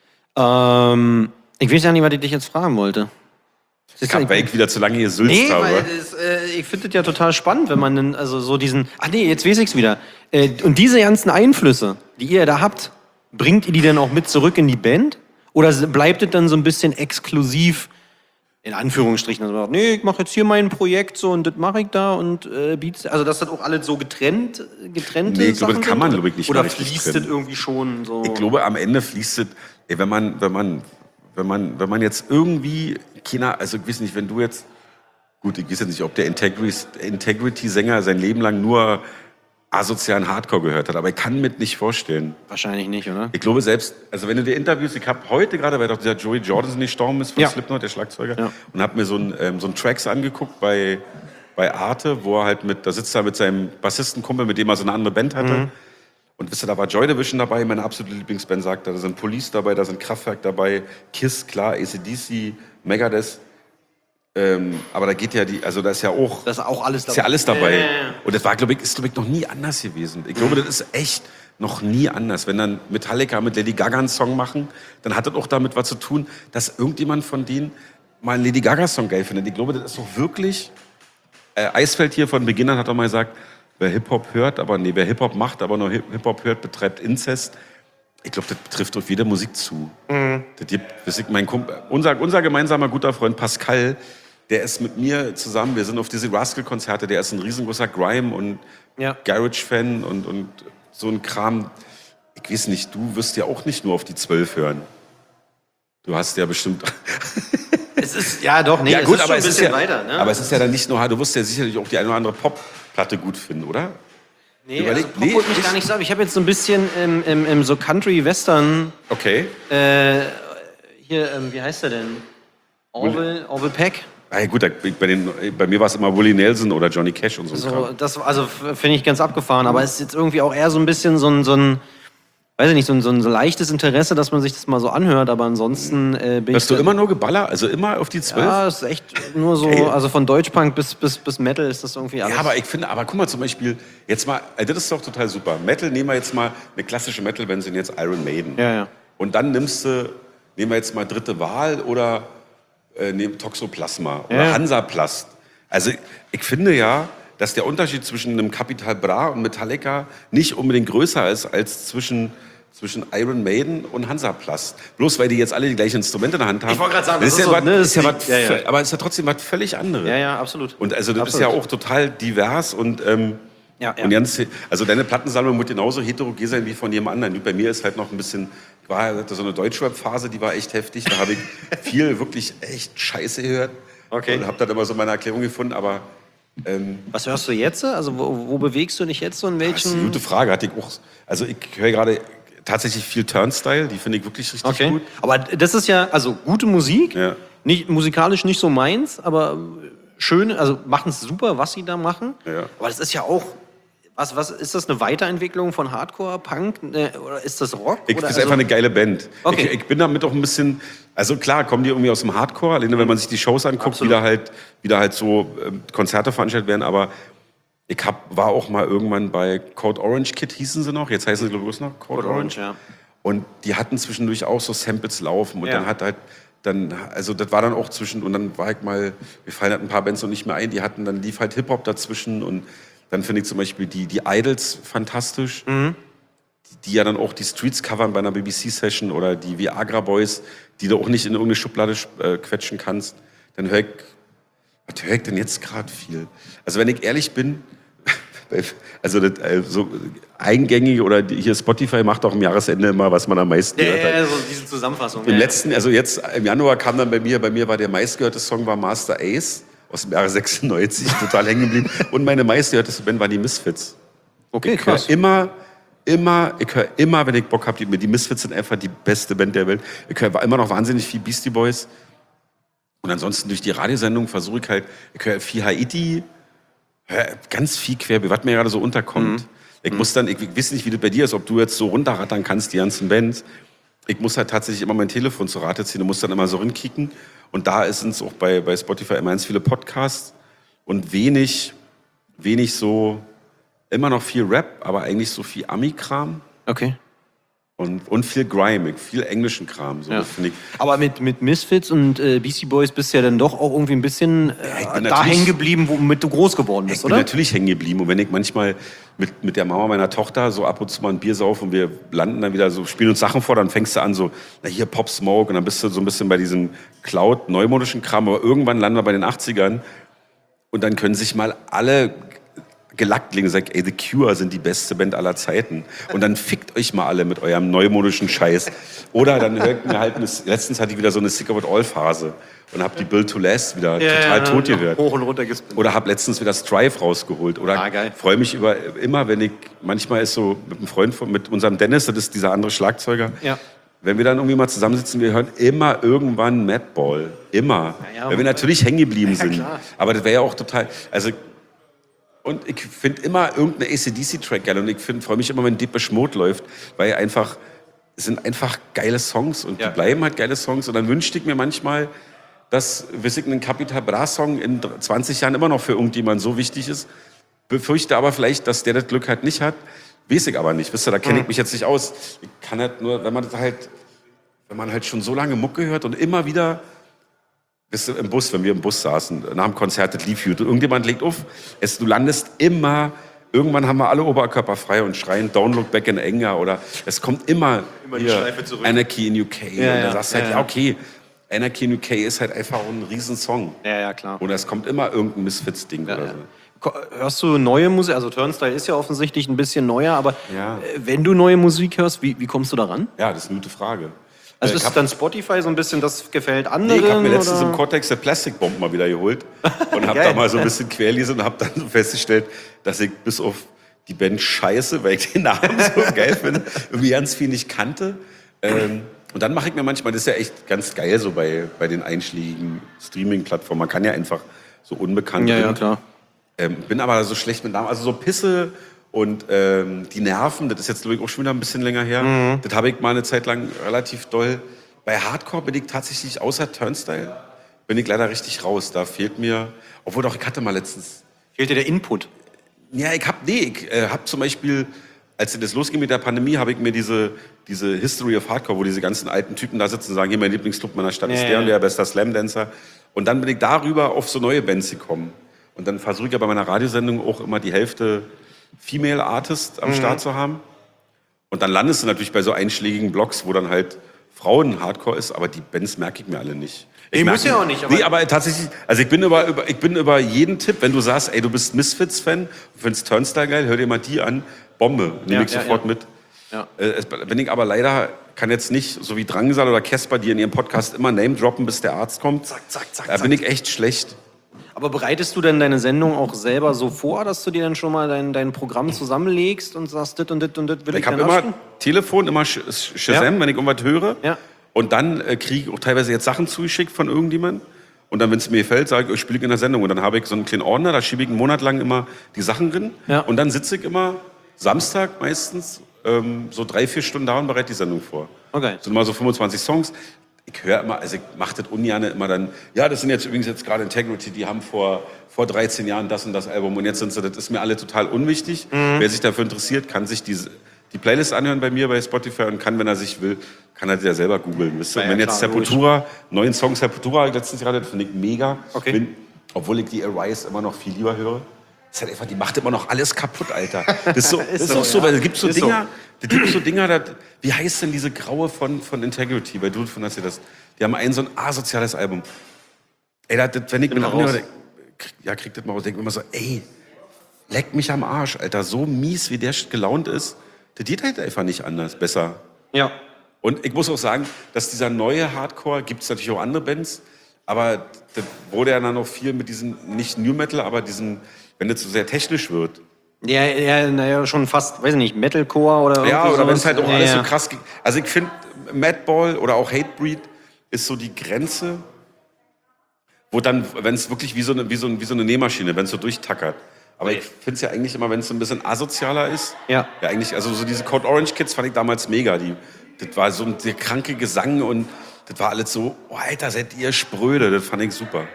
Ich weiß ja nicht, was ich dich jetzt fragen wollte. Weil ich wieder zu lange hier sülzt Nee, habe. weil ich finde das ja total spannend, wenn man dann also so diesen... Ach nee, jetzt weiß ich's wieder. Und diese ganzen Einflüsse, die ihr da habt, bringt ihr die dann auch mit zurück in die Band? Oder bleibt es dann so ein bisschen exklusiv, in Anführungsstrichen, also nee, ich mache jetzt hier mein Projekt so und das mache ich da und Beats, also dass das auch alles so getrennte Nee, ich glaube, Sachen das kann man, sind? glaube ich, nicht Oder mehr richtig fließt das trennen. irgendwie schon so? Ich glaube, am Ende fließt es, ey, wenn man jetzt irgendwie, also ich weiß nicht, wenn du jetzt, gut, ich weiß jetzt nicht, ob der Integrity-Sänger sein Leben lang nur asozialen Hardcore gehört hat, aber ich kann mir nicht vorstellen. Wahrscheinlich nicht, oder? Ich glaube selbst, also wenn du dir Interviews, ich habe heute gerade, weil doch dieser Joey Jordison gestorben ist von Slipknot, der Schlagzeuger, und habe mir so ein Tracks angeguckt bei Arte, wo er halt da sitzt er mit seinem Bassistenkumpel, mit dem er so eine andere Band hatte. Und wisst ihr, da war Joy Division dabei, meine absolute Lieblingsband, sagt er. Da sind Police dabei, da sind Kraftwerk dabei, Kiss, klar, AC/DC, Megadeth. Aber da geht ja da ist ja auch... Das ist auch alles dabei. Ist ja alles dabei. Und das war, glaube ich, noch nie anders gewesen. Ich glaube, das ist echt noch nie anders. Wenn dann Metallica mit Lady Gaga einen Song machen, dann hat das auch damit was zu tun, dass irgendjemand von denen mal einen Lady Gaga-Song geil findet. Ich glaube, das ist doch wirklich... Eisfeld hier von Beginn an hat auch mal gesagt, wer wer Hip-Hop macht, aber nur Hip-Hop hört, betreibt Inzest. Ich glaube, das betrifft auf jede Musik zu. Mein Kumpel, unser gemeinsamer guter Freund Pascal, der ist mit mir zusammen, wir sind auf diese Rascal-Konzerte, der ist ein riesengroßer Grime- und Garage-Fan und so ein Kram. Ich weiß nicht, du wirst ja auch nicht nur auf die 12 hören. Du hast ja bestimmt... Es ist, ja doch, nee, ja, gut, es ist schon ein bisschen weiter. Ne? Aber es ist ja dann nicht nur, du wirst ja sicherlich auch die eine oder andere Pop-Platte gut finden, oder? Nee, also Pop holt mich gar nicht so ab. Ich habe jetzt so ein bisschen im so Country-Western... Okay. Hier, wie heißt der denn? Orville Peck. Ah, gut, bei mir war es immer Willie Nelson oder Johnny Cash und so. So, das also finde ich ganz abgefahren, aber es ist jetzt irgendwie auch eher so ein bisschen so ein weiß ich nicht, so ein leichtes Interesse, dass man sich das mal so anhört, aber ansonsten bin Hast du immer nur geballert? Also immer auf die 12? Ja, ist echt nur so, also von Deutschpunk bis Metal ist das irgendwie alles. Ja, aber ich finde, guck mal zum Beispiel, jetzt mal, das ist doch total super. Metal, nehmen wir jetzt mal eine klassische Metal-Band, sind jetzt Iron Maiden. Ja. Und dann nehmen wir jetzt mal Dritte Wahl oder nehmen Toxoplasma oder Hansaplast. Also ich finde ja, dass der Unterschied zwischen einem Capital Bra und Metallica nicht unbedingt größer ist als zwischen Iron Maiden und Hansaplast. Bloß weil die jetzt alle die gleichen Instrumente in der Hand haben. Ich wollte gerade sagen, das ist ja was, aber es ist ja trotzdem was völlig anderes. Ja, absolut. Und also das ist ja auch total divers und Ja, ja. Und also deine Plattensammlung wird genauso heterogen sein wie von jedem anderen. Bei mir ist halt noch ein bisschen, hatte so eine Deutschrap-Phase, die war echt heftig. Da habe ich viel wirklich echt Scheiße gehört. Okay. Und habe dann immer so meine Erklärung gefunden, aber... Was hörst du jetzt? Also wo bewegst du dich jetzt so in das ist eine welchen? gute Frage. Hatte ich auch. Also ich höre gerade tatsächlich viel Turnstyle, die finde ich wirklich richtig gut. Aber das ist ja, also gute Musik, Ja. nicht, musikalisch nicht so meins, aber schön, also machen es super, was sie da machen. Ja. Aber das ist ja auch, was ist das, eine Weiterentwicklung von Hardcore, Punk oder ist das Rock? Das oder ist einfach eine geile Band. Okay. Ich bin damit auch ein bisschen, also klar, kommen die irgendwie aus dem Hardcore, alleine wenn man sich die Shows anguckt, wie da halt so Konzerte veranstaltet werden, aber war auch mal irgendwann bei Code Orange Kid, hießen sie noch, jetzt heißen sie glaube ich noch Code Orange. ja. Und die hatten zwischendurch auch so Samples laufen und Ja. also das war dann auch und dann war ich mal, mir fallen halt ein paar Bands noch nicht mehr ein, dann lief halt Hip-Hop dazwischen und dann finde ich zum Beispiel die Idols fantastisch, die ja dann auch die Streets covern bei einer BBC-Session oder die Viagra Boys, die du auch nicht in irgendeine Schublade quetschen kannst. Dann was höre ich denn jetzt gerade viel? Also wenn ich ehrlich bin, also so eingängig oder hier Spotify macht auch am Jahresende immer, was man am meisten gehört hat. Ja, so diese Zusammenfassung. Im letzten, also jetzt im Januar kam dann bei mir war der meistgehörte Song war Master Ace aus dem Jahre 96, total hängen geblieben. Und meine meistgehörte Band waren die Misfits. Okay, Ich höre krass. immer, wenn ich Bock habe, die Misfits sind einfach die beste Band der Welt. Ich höre immer noch wahnsinnig viel Beastie Boys. Und ansonsten durch die Radiosendung versuche ich höre viel Haiti, höre ganz viel quer, was mir gerade so unterkommt. Ich weiß nicht, wie das bei dir ist, ob du jetzt so runterrattern kannst, die ganzen Bands. Ich muss halt tatsächlich immer mein Telefon zur Rate ziehen und muss dann immer so rinkicken. Und da sind es auch bei Spotify immer ganz viele Podcasts und wenig so, immer noch viel Rap, aber eigentlich so viel Ami-Kram Okay. und viel Grime, viel englischen Kram. So, Ja. das finde ich. Aber mit Misfits und Beastie Boys bist du ja dann doch auch irgendwie ein bisschen ich bin da natürlich- hängen geblieben, womit du groß geworden Ich bist, bin oder? natürlich hängen geblieben. Und wenn ich manchmal mit der Mama meiner Tochter so ab und zu mal ein Bier sauf und wir landen dann wieder so, spielen uns Sachen vor, dann fängst du an so, na hier Pop Smoke und dann bist du so ein bisschen bei diesem Cloud-neumodischen Kram. Aber irgendwann landen wir bei den 80ern und dann können sich mal alle gelackt legen und sagen, ey, The Cure sind die beste Band aller Zeiten. Und dann fickt euch mal alle mit eurem neumodischen Scheiß. Oder dann hört mir halt, letztens hatte ich wieder so eine Sick of It All-Phase und habe die Build to Last wieder total tot gehört. Hoch und runter gespinnt. Oder habe letztens wieder Strive rausgeholt. Oder Geil. freue mich immer, wenn ich, manchmal ist so mit einem Freund, mit unserem Dennis, das ist dieser andere Schlagzeuger, Ja. wenn wir dann irgendwie mal zusammensitzen, wir hören immer irgendwann Madball. Immer. Ja, weil wir natürlich hängen geblieben sind. klar. Aber das wäre ja auch total, also, und ich finde immer irgendeine AC/DC-Track geil und ich freue mich immer, wenn Depeche Mode läuft, weil es sind einfach geile Songs und Ja. die bleiben halt geile Songs und dann wünschte ich mir manchmal, dass ein Capital Bra-Song in 20 Jahren immer noch für irgendjemand so wichtig ist. Befürchte aber vielleicht, dass der das Glück halt nicht hat. Weiß ich aber nicht. Wisst ihr, da kenne ich mich jetzt nicht aus. Ich kann halt nur, wenn man halt schon so lange Mucke hört und immer wieder, wisst ihr, wenn wir im Bus saßen, nach dem Konzert, das lief gut, und irgendjemand legt auf, du landest immer, irgendwann haben wir alle Oberkörper frei und schreien Don't Look Back in Anger oder es kommt immer die hier, Schleife zurück. Anarchy in UK. Ja, und ja, dann sagst du halt, ja, ja, ja. okay, Anarchy in UK ist halt einfach ein Riesensong. Ja, klar. Oder es kommt immer irgendein Misfits-Ding oder so. Hörst du neue Musik? Also Turnstyle ist ja offensichtlich ein bisschen neuer, aber Ja. wenn du neue Musik hörst, wie kommst du daran? Ja, das ist eine gute Frage. Also Ich ist hab- dann Spotify so ein bisschen, das gefällt Nee, anderen? ich habe mir letztens oder? im Cortex der Plastic Bomb mal wieder geholt und habe Geil. da mal so ein bisschen querlesen und habe dann so festgestellt, dass ich bis auf die Band Scheiße, weil ich den Namen so geil finde, irgendwie ganz viel nicht kannte. Und dann mache ich mir manchmal, das ist ja echt ganz geil so bei den einschlägigen Streaming-Plattformen. Man kann ja einfach so unbekannt Ja, klar. bin aber so schlecht mit Namen. Also so Pisse und die Nerven, das ist jetzt glaube ich auch schon wieder ein bisschen länger her. Das habe ich mal eine Zeit lang relativ doll. Bei Hardcore bin ich tatsächlich, außer Turnstyle, bin ich leider richtig raus. Da fehlt mir, obwohl doch, ich hatte mal letztens, Fehlt dir der Input? ja, ich hab zum Beispiel, als das losging mit der Pandemie, habe ich mir diese History of Hardcore, wo diese ganzen alten Typen da sitzen und sagen, hier, mein Lieblingsclub meiner Stadt ist Ja, der und ja. der, bester Slam-Dancer. Und dann bin ich darüber auf so neue Bands gekommen. Und dann versuche ich ja bei meiner Radiosendung auch immer die Hälfte Female Artist am Start zu haben. Und dann landest du natürlich bei so einschlägigen Blogs, wo dann halt Frauen-Hardcore ist, aber die Bands merke ich mir alle nicht. Muss ja auch nicht. Aber aber tatsächlich, also ich bin über jeden Tipp, wenn du sagst, ey, du bist Misfits-Fan, du findest Turnstile geil, hör dir mal die an, Bombe, nehme ich sofort mit. Ja. Wenn ich aber leider kann jetzt nicht, so wie Drangsal oder Casper, die in ihrem Podcast immer Name droppen, bis der Arzt kommt, da bin ich echt schlecht. Aber bereitest du denn deine Sendung auch selber so vor, dass du dir dann schon mal dein Programm zusammenlegst und sagst, dit und dit und dit will ich habe dann immer abspielen? Telefon, immer Shazam, wenn ich irgendwas höre. Ja. Und dann kriege ich auch teilweise jetzt Sachen zugeschickt von irgendjemandem. Und dann, wenn es mir gefällt, sage ich, ich spiele in der Sendung. Und dann habe ich so einen kleinen Ordner, da schiebe ich einen Monat lang immer die Sachen drin. Ja. Und dann sitze ich immer Samstag meistens so 3-4 Stunden da und bereite die Sendung vor. Okay. Das sind immer so 25 Songs. Ich höre immer, also ich mache das ungern immer dann, ja, das sind jetzt übrigens jetzt gerade Integrity, die haben vor 13 Jahren das und das Album und jetzt sind sie, das ist mir alle total unwichtig. Wer sich dafür interessiert, kann sich die Playlist anhören bei mir bei Spotify und kann, wenn er sich will, kann er die ja selber googeln. Wisst ihr? Ja, Und wenn klar, jetzt Sepultura, neuen Song Sepultura letztens gerade, das finde ich mega. Okay. Obwohl ich die Arise immer noch viel lieber höre. Das ist halt einfach, die macht immer noch alles kaputt, Alter. Das ist, so, das ist auch so, weil es gibt so Dinger, wie heißt denn diese Graue von Integrity? Weil du von hast dir das, die haben so ein asoziales Album. Ey, wenn ich mir noch kriegt das mal raus, denke ich immer so, ey, leck mich am Arsch, Alter, so mies, wie der gelaunt ist, der geht halt einfach nicht anders, besser. Ja. Und ich muss auch sagen, dass dieser neue Hardcore, gibt es natürlich auch andere Bands, aber das wurde ja dann noch viel mit diesem, nicht New Metal, aber diesem, wenn das so sehr technisch wird. Ja, naja, schon fast, weiß ich nicht, Metalcore oder ja, oder wenn es halt auch alles ja. so krass geht. Also ich finde, Madball oder auch Hatebreed ist so die Grenze, wo dann, wenn es wirklich wie so eine Nähmaschine, wenn es so durchtackert. Aber ich finde es ja eigentlich immer, wenn es so ein bisschen asozialer ist. Ja. Ja, eigentlich, also so diese Code Orange Kids fand ich damals mega. Das war so der kranke Gesang und das war alles so, oh, Alter, seid ihr spröde. Das fand ich super.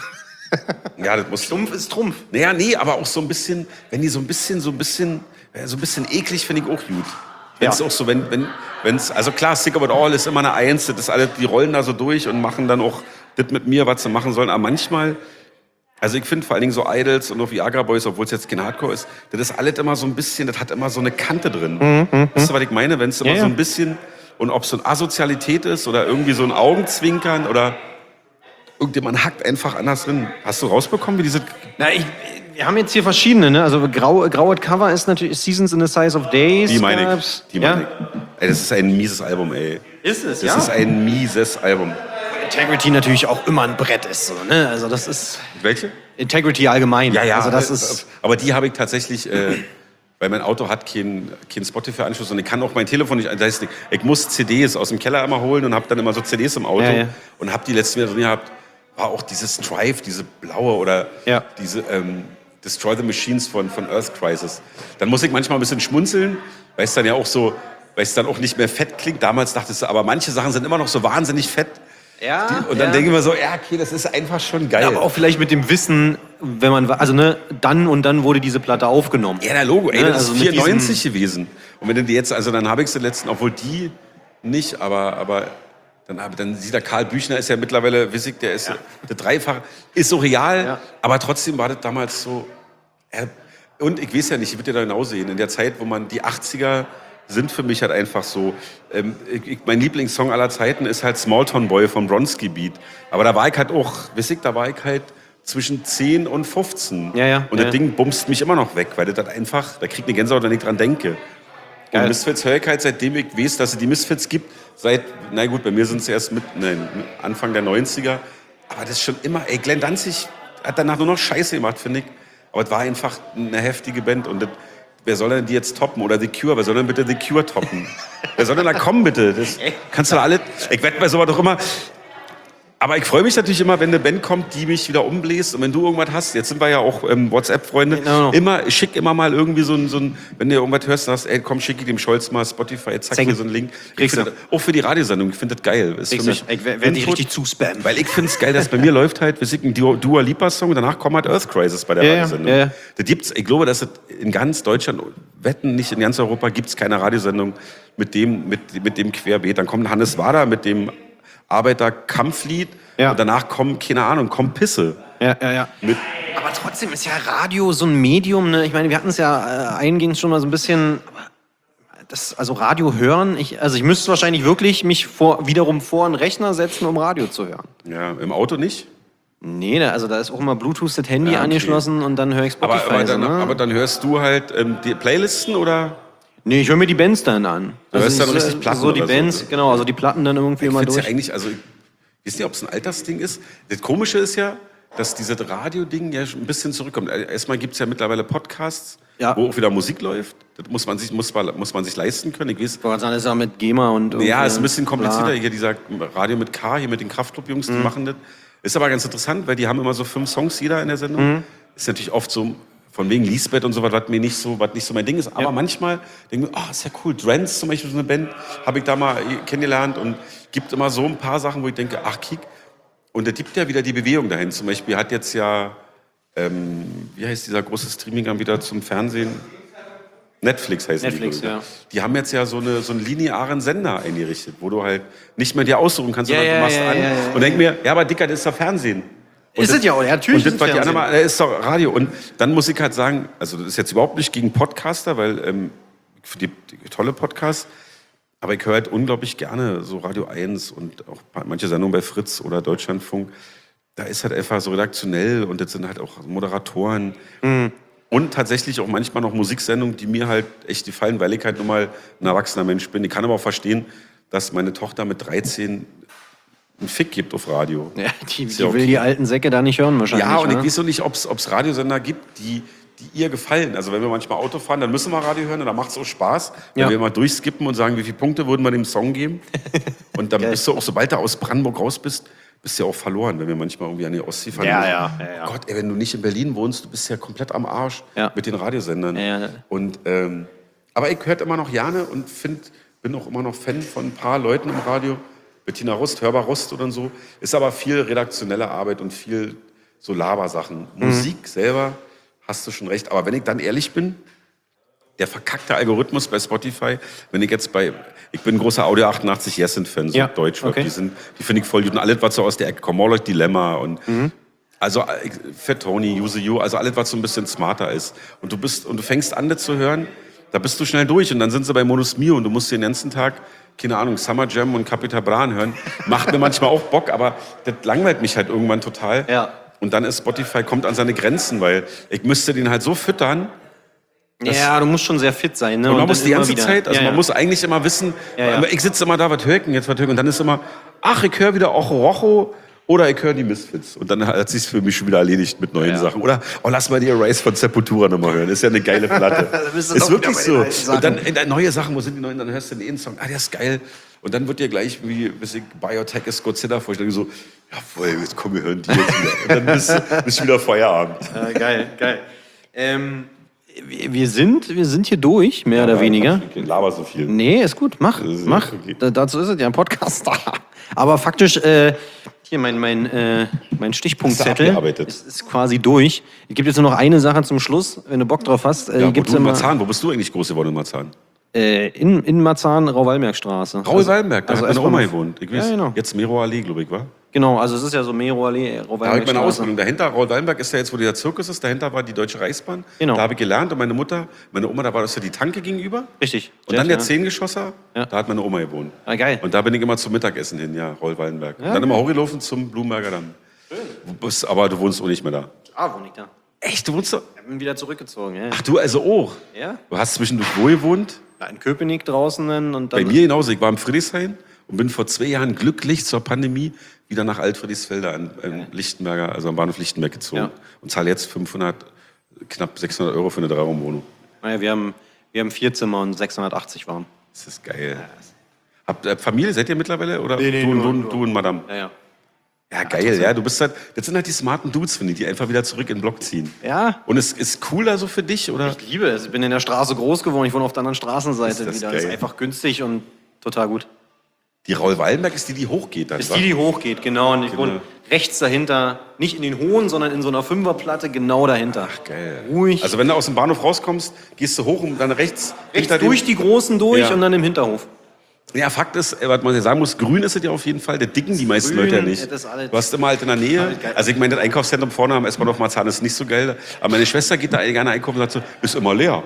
Ja, das muss. Stumpf ist Trumpf. Naja, nee, aber auch so ein bisschen, wenn die so ein bisschen eklig, finde ich auch gut. Wenn es auch so, wenn's, also klar, Sick of It All ist immer eine Eins, das ist alle, die rollen da so durch und machen dann auch das mit mir, was sie machen sollen. Aber manchmal, also ich finde vor allen Dingen so Idols und auch Viagra Boys, obwohl es jetzt kein Hardcore ist, das ist alles immer so ein bisschen, das hat immer so eine Kante drin. Weißt du, was ich meine? Wenn es immer so ein bisschen, und ob es so eine Asozialität ist oder irgendwie so ein Augenzwinkern oder irgendjemand hackt einfach anders drin. Hast du rausbekommen, wie diese... Na, wir haben jetzt hier verschiedene, ne? Also graue Cover ist natürlich Seasons in the Size of Days. Die meine ich. Die meine ich. Ey, das ist ein mieses Album, ey. Ist es, Das ist ein mieses Album. Integrity natürlich auch immer ein Brett ist, so, ne? Also das ist... Welche? Integrity allgemein. Ja, Also das ist... Aber die habe ich tatsächlich... weil mein Auto hat keinen Spotify-Anschluss und ich kann auch mein Telefon nicht... Das heißt, ich muss CDs aus dem Keller immer holen und habe dann immer so CDs im Auto. Ja. Und habe die letzten wieder drin gehabt. War auch dieses Strive, diese blaue oder diese Destroy the Machines von Earth Crisis. Dann muss ich manchmal ein bisschen schmunzeln, weil es dann ja auch so, weil es dann auch nicht mehr fett klingt. Damals dachtest du, aber manche Sachen sind immer noch so wahnsinnig fett. Ja, Und dann denke ich mir so, ja, okay, das ist einfach schon geil. Ja, aber auch vielleicht mit dem Wissen, wenn man, also ne, dann und dann wurde diese Platte aufgenommen. Ja, der Logo, ey, Ne, das also ist mit 94 gewesen. Und wenn du die jetzt, also dann habe ich sie letzten, obwohl die nicht, aber dann sieht der Karl Büchner ist ja mittlerweile, weiß ich, der ist der Dreifache, ist so real, aber trotzdem war das damals so. Und ich weiß ja nicht, ich würde ja da genau sehen, in der Zeit, wo man die 80er sind für mich halt einfach so. Mein Lieblingssong aller Zeiten ist halt Small Town Boy von Bronski Beat. Aber da war ich halt auch, weiß ich, da war ich halt zwischen 10 und 15. Und das Ding bumst mich immer noch weg, weil das halt einfach, da kriegt eine Gänsehaut, wenn ich dran denke. Und Misfits höre ich halt, seitdem ich weiß, dass es die Misfits gibt, na gut, bei mir sind es erst Anfang der 90er. Aber das ist schon immer, ey, Glenn Danzig hat danach nur noch Scheiße gemacht, finde ich. Aber es war einfach eine heftige Band und das, wer soll denn die jetzt toppen? Oder The Cure, wer soll denn bitte The Cure toppen? Wer soll denn da kommen, bitte? Das kannst du da alle, ich wette bei sowas doch immer. Aber ich freue mich natürlich immer, wenn eine Band kommt, die mich wieder umbläst. Und wenn du irgendwas hast, jetzt sind wir ja auch WhatsApp-Freunde, schick immer mal irgendwie so ein, wenn du irgendwas hörst, dann sagst, ey, komm, schick ich dem Scholz mal Spotify, zack, hier so einen Link. Auch für die Radiosendung, ich finde das geil. Ist für mich ich werde die richtig zuspammen. Weil ich finde es geil, dass bei mir läuft halt, weiß ich, ein Dua Lipa-Song, danach kommt halt Earth Crisis bei der Radiosendung. Ja. Das gibt's, ich glaube, dass es in ganz Deutschland, wetten nicht in ganz Europa, gibt es keine Radiosendung mit dem Querbeet. Dann kommt Hannes Wader mit dem Arbeiterkampflied. Und danach kommt Pisse. Ja. Aber trotzdem ist ja Radio so ein Medium, ne? Ich meine, wir hatten es ja eingehend schon mal so ein bisschen. also Radio hören, ich müsste wahrscheinlich wirklich mich wiederum vor einen Rechner setzen, um Radio zu hören. Ja, im Auto nicht? Nee, da ist auch immer Bluetooth das Handy Ja, okay. angeschlossen und dann höre ich Spotify. Aber dann hörst du halt die Playlisten oder? Nee, ich höre mir die Bands dann an. Du hörst dann richtig Platten so die oder Bands, so. genau, also die Platten dann irgendwie Ich immer finde es durch. ja eigentlich, also ich weiß nicht, ob es ein Altersding ist. Das Komische ist ja, dass dieses Radio-Ding ja schon ein bisschen zurückkommt. Erstmal gibt es ja mittlerweile Podcasts, Ja. wo auch wieder Musik läuft. Das muss man sich leisten können. Ich weiß, Das ist ja mit GEMA und ja, ist ein bisschen komplizierter. bla. Hier dieser Radio mit K, hier mit den Kraftclub-Jungs, die machen das. Ist aber ganz interessant, weil die haben immer so 5 Songs jeder in der Sendung. Ist natürlich oft so, von wegen Lisbeth und so was nicht so mein Ding ist. Aber manchmal denke ich mir, ist ja cool. Drents zum Beispiel, so eine Band, habe ich da mal kennengelernt und gibt immer so ein paar Sachen, wo ich denke, kick. Und da gibt ja wieder die Bewegung dahin. Zum Beispiel hat jetzt ja, wie heißt dieser große Streaming-Anbieter zum Fernsehen? Netflix heißt Netflix, die. ja. Die haben jetzt ja so einen linearen Sender eingerichtet, wo du halt nicht mehr dir aussuchen kannst, sondern du machst an. Und denk mir, ja, aber Dicker, das ist doch Fernsehen. Und Ist es ja auch, ja, natürlich Und das, ist was es die anderen Fernsehen. machen, ist doch Radio. Und dann muss ich halt sagen, also das ist jetzt überhaupt nicht gegen Podcaster, weil für die tolle Podcasts, aber ich höre halt unglaublich gerne so Radio 1 und auch manche Sendungen bei Fritz oder Deutschlandfunk. Da ist halt einfach so redaktionell und das sind halt auch Moderatoren. Und tatsächlich auch manchmal noch Musiksendungen, die mir halt echt gefallen, weil ich halt nun mal ein erwachsener Mensch bin. Ich kann aber auch verstehen, dass meine Tochter mit 13 einen Fick gibt auf Radio. Ja, die Ist ja will okay. die alten Säcke da nicht hören wahrscheinlich. Ja, und ich ne? weiß so nicht, ob es Radiosender gibt, die ihr gefallen. Also wenn wir manchmal Auto fahren, dann müssen wir Radio hören und dann macht es auch Spaß, wenn Ja. wir mal durchskippen und sagen, wie viele Punkte würden wir dem Song geben. Und dann bist du auch, sobald du aus Brandenburg raus bist du ja auch verloren, wenn wir manchmal irgendwie an die Ostsee fahren. Ja. Oh Gott, ey, wenn du nicht in Berlin wohnst, du bist ja komplett am Arsch Ja. mit den Radiosendern. Ja. Und, aber ich höre immer noch gerne und bin auch immer noch Fan von ein paar Leuten im Radio. Bettina Rust, Hörbar Rust oder so. Ist aber viel redaktionelle Arbeit und viel so Labersachen. Musik selber, hast du schon recht. Aber wenn ich dann ehrlich bin, der verkackte Algorithmus bei Spotify, wenn ich jetzt ich bin ein großer Audio 88 Jessen-Fan, so Ja, Deutsch, okay. die finde ich voll gut. Und alles, was so aus der Ecke kommt, Morlock Dilemma und also Fat Tony, Use You, also alles, was so ein bisschen smarter ist. Und du fängst an, das zu hören, da bist du schnell durch und dann sind sie bei Modus Mio und du musst den ganzen Tag, keine Ahnung, Summer Jam und Capital Bra hören. Macht mir manchmal auch Bock, aber das langweilt mich halt irgendwann total. Ja. Und dann ist Spotify, kommt an seine Grenzen, weil ich müsste den halt so füttern. Ja, du musst schon sehr fit sein. Ne? Und man dann muss die immer ganze wieder. Zeit, also Ja, man ja. muss eigentlich immer wissen, Ja. ich sitze immer da, was höre ich denn jetzt, und dann ist immer, ich höre wieder Ocho Rocho oder ich höre die Misfits. Und dann hat sich's für mich schon wieder erledigt mit neuen Sachen. Oder, lass mal die Erase von Sepultura nochmal hören, ist ja eine geile Platte. bist du Ist doch wirklich wieder bei so. den alten Sachen. Und dann neue Sachen, wo sind die neuen, dann hörst du den Song, der ist geil. Und dann wird dir gleich, wie Biotech ist Godzilla vorstellen, so, jawohl, jetzt komm, wir hören die jetzt wieder. Und dann bist wieder Feierabend. Geil. Wir sind hier durch, mehr oder weniger. Ich laber so viel. Nee, ist gut, mach. ist okay. Dazu ist es ja ein Podcast. Aber faktisch, hier mein Stichpunktzettel abgearbeitet. ist quasi durch. Es gibt jetzt nur noch eine Sache zum Schluss, wenn du Bock drauf hast. Ja, gibt's wo immer, Marzahn, wo bist du eigentlich groß geworden in Marzahn? in Marzahn, Rau-Wallenberg-Straße. Raul-Wallenberg, da also hat meine erstmal Oma noch- gewohnt. Ich Ja, weiß, genau. jetzt Mero-Allee, glaube ich, war. Genau, also es ist ja so Mero-Allee, Da habe ich meine Rau-Wallenberg-Straße. Ausbildung. Dahinter, Raul-Wallenberg ist ja jetzt, wo dieser Zirkus ist, dahinter war die Deutsche Reichsbahn. Genau. Da habe ich gelernt und meine Oma, da war das ja die Tanke gegenüber. Richtig. Und dann der ja. Zehngeschosser, Ja. da hat meine Oma gewohnt. Ah, geil. Und da bin ich immer zum Mittagessen hin, ja, Raul-Wallenberg. Und dann immer hochgelaufen zum Blumenberger Damm. Aber du wohnst auch nicht mehr da. Wohne ich da. Echt, du wohnst da? Ich bin wieder zurückgezogen, ja. Ach, du also auch? Ja? Du hast zwischendurch wo gewohnt? Ja, in Köpenick draußen dann und dann. Bei mir genauso. Ich war im Friedrichshain und bin vor 2 Jahren glücklich zur Pandemie wieder nach Alt-Friedrichsfelde an Lichtenberger, also am Bahnhof Lichtenberg gezogen. Ja. Und zahle jetzt knapp 600 € für eine 3-Raum-Wohnung. Naja, wir haben 4 Zimmer und 680 warm. Das ist geil. Habt Familie, seid ihr mittlerweile? Oder Nee, du und Madame? Ja. Ja, geil, ja. Du bist halt, das sind halt die smarten Dudes, finde ich, die einfach wieder zurück in den Block ziehen. Ja. Und es ist cooler so für dich, oder? Ich liebe es. Ich bin in der Straße groß geworden. Ich wohne auf der anderen Straßenseite Ist das wieder. geil. Das ist einfach günstig und total gut. Die Raul-Wallenberg ist die hochgeht dann, Ist wa? die hochgeht, genau. Und ich wohne rechts dahinter, nicht in den hohen, sondern in so einer Fünferplatte genau dahinter. Ach, geil. Ruhig. Also wenn du aus dem Bahnhof rauskommst, gehst du hoch und dann rechts rechts hinter durch die Großen durch Ja. und dann im Hinterhof. Ja, Fakt ist, was man ja sagen muss, grün ist es ja auf jeden Fall. Der dicken die meisten grün, Leute ja nicht. das ist alles- Du hast immer halt in der Nähe. Alles geil. Also ich meine, das Einkaufszentrum vorne am S-Bahnhof Marzahn ist nicht so geil. Aber meine Schwester geht da gerne einkaufen und sagt so, ist immer leer.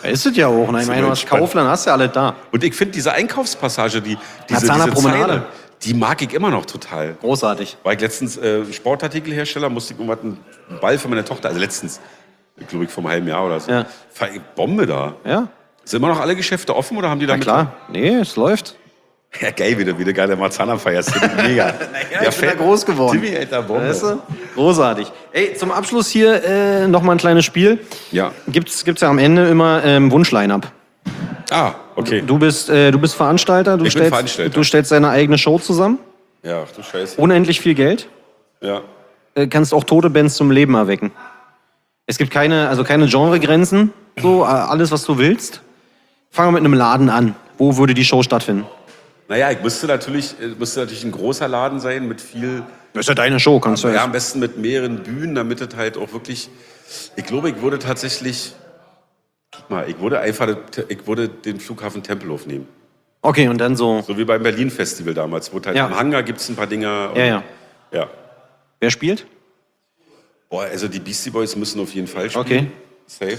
Ist es ja auch. Ne? Ich meine, du hast entspannt. Kaufland, hast ja alles da. Und ich finde diese Einkaufspassage, diese Zahner Promenade. Zeile, die mag ich immer noch total. Großartig. War ich letztens Sportartikelhersteller, musste ich irgendwas einen Ball für meine Tochter, also letztens, glaube ich, vor einem halben Jahr oder so. Ja. Bombe da. Ja, Sind immer noch alle Geschäfte offen oder haben die da na klar. Nee, es läuft. Ja, geil, wie du geile Marzahn feierst. Mega. Ich bin da groß geworden. Timmy, Alter, Bombe. Weißt du? Großartig. Ey, zum Abschluss hier noch mal ein kleines Spiel. Ja. Gibt's ja am Ende immer Wunsch-Line-Up. Ah, okay. Du bist Veranstalter. Ich bin Veranstalter. Du stellst deine eigene Show zusammen. Ja, ach du Scheiße. Unendlich viel Geld. Ja. Kannst auch tote Bands zum Leben erwecken. Es gibt keine Genregrenzen. So, alles, was du willst. Fangen wir mit einem Laden an. Wo würde die Show stattfinden? Naja, ich müsste natürlich ein großer Laden sein mit viel. Das ist ja deine Show, kannst du Ja, am besten mit mehreren Bühnen, damit es halt auch wirklich. Ich glaube, ich würde tatsächlich. Ich würde den Flughafen Tempelhof nehmen. Okay, und dann so. So wie beim Berlin-Festival damals. Wo halt Ja. im Hangar gibt es ein paar Dinger. Und, Ja. Ja. Wer spielt? Boah, also die Beastie Boys müssen auf jeden Fall spielen. Okay. Safe.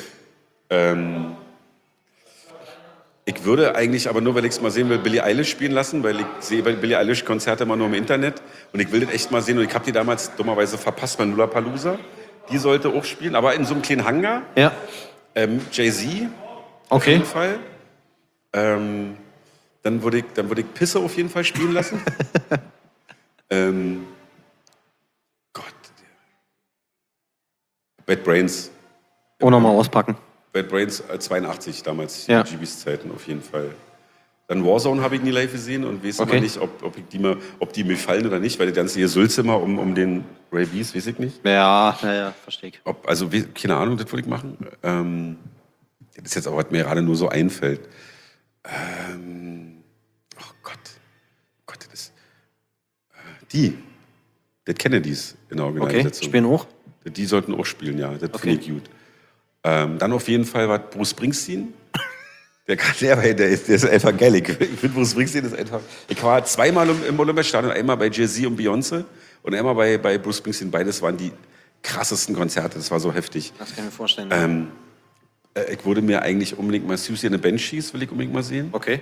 Ich würde eigentlich aber nur, weil ich es mal sehen will, Billie Eilish spielen lassen, weil ich sehe bei Billie Eilish Konzerte immer nur im Internet und ich will das echt mal sehen und ich habe die damals dummerweise verpasst bei Lollapalooza. Die sollte auch spielen, aber in so einem kleinen Hangar. Ja. Jay-Z auf Okay. jeden Fall. Dann würde ich Pisse auf jeden Fall spielen lassen. Gott. Bad Brains. Oh, nochmal auspacken. Bad Brains 82 damals, Ja. GBs Zeiten auf jeden Fall. Dann Warzone habe ich nie live gesehen und weiß Okay. immer nicht, ob die mir fallen oder nicht, weil die ganze hier Sülze immer um den Ray B's, weiß ich nicht. Ja, verstehe ich. Keine Ahnung, das würde ich machen. Das ist jetzt auch, was mir gerade nur so einfällt. Oh Gott, das ist das Kennedys in der Okay, Originalbesetzung. spielen auch? Die sollten auch spielen, ja. Das finde ich gut. Dann auf jeden Fall war Bruce Springsteen. Der ist einfach geil. Ich finde Bruce Springsteen ist einfach. Ich war zweimal im Olympiastadion, einmal bei Jay-Z und Beyoncé und einmal bei Bruce Springsteen. Beides waren die krassesten Konzerte. Das war so heftig. Das kann ich mir vorstellen. Ich würde mir eigentlich unbedingt mal Susie and the Banshees will ich unbedingt mal sehen. Okay.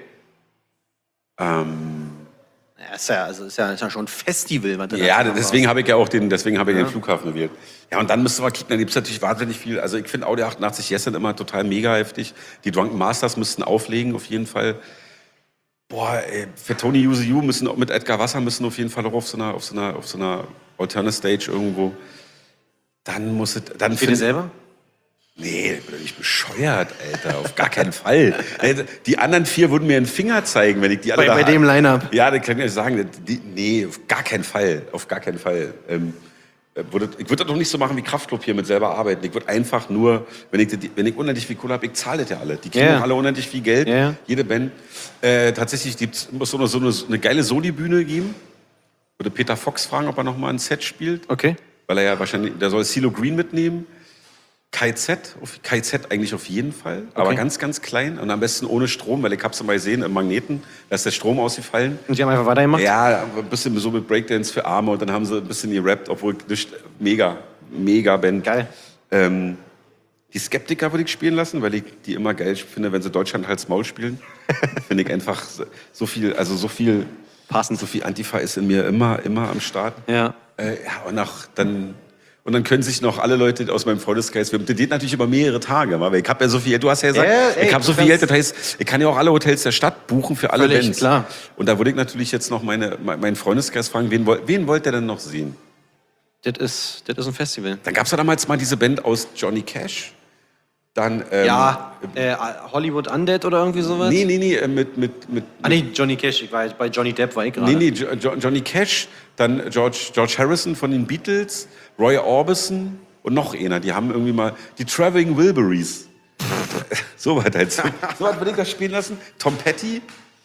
Ja, ist ja schon ein Festival. Was du da Ja, machst. deswegen habe ich ja auch den Flughafen gewählt. Ja, und dann müsste man kicken, dann gibt es natürlich wahnsinnig viel. Also ich finde Audi 88 Yes sind immer total mega heftig. Die Drunken Masters müssten auflegen, auf jeden Fall. Boah, ey, für Tony Use You müssen mit Edgar Wasser müssen auf jeden Fall auch auf so einer Alternate Stage irgendwo. Dann muss es. Dann Spielt ihr selber? Nee, ich bin doch nicht bescheuert, Alter. Auf gar keinen Fall. Die anderen 4 würden mir einen Finger zeigen, wenn ich die alle Bei dem Line-Up? Ja, das kann ich euch sagen. Nee, auf gar keinen Fall. Auf gar keinen Fall. Ich würde das doch nicht so machen wie Kraftklub hier mit selber arbeiten. Ich würde einfach nur, wenn ich unendlich viel Kohle habe, ich zahle das ja alle. Die kriegen Ja. auch alle unendlich viel Geld. Ja. Jede Band. Tatsächlich muss so eine geile Soli-Bühne geben. Würde Peter Fox fragen, ob er noch mal ein Set spielt. Okay. Weil er ja wahrscheinlich, der soll CeeLo Green mitnehmen. KZ eigentlich auf jeden Fall, aber Okay. ganz, ganz klein und am besten ohne Strom, weil ich hab's mal gesehen im Magneten, da ist der Strom ausgefallen. Und die haben einfach weitergemacht? Ja, ein bisschen so mit Breakdance für Arme und dann haben sie ein bisschen gerappt, obwohl nicht, mega Band. Geil. Die Skeptiker würde ich spielen lassen, weil ich die immer geil finde, wenn sie Deutschland Hals Maul spielen. Finde ich einfach so viel Passend. so viel Antifa ist in mir immer am Start. Ja. Und dann können sich noch alle Leute aus meinem Freundeskreis, das geht natürlich über mehrere Tage, weil ich habe ja so viel, du hast ja gesagt, Ey, ich habe so viel Geld, das heißt, ich kann ja auch alle Hotels der Stadt buchen für alle Völlig, Bands. klar. Und da würde ich natürlich jetzt noch meinen Freundeskreis fragen, wen wollt ihr denn noch sehen? Das ist ein Festival. Dann gab es ja damals mal diese Band aus Johnny Cash. Dann, Hollywood Undead oder irgendwie sowas? Nee, mit Ah, nee, Johnny Cash. Bei Johnny Depp war ich gerade. Johnny Cash, dann George Harrison von den Beatles, Roy Orbison und noch einer. Die haben irgendwie mal die Traveling Wilburys. So was halt. So was würde ich das spielen lassen. Tom Petty.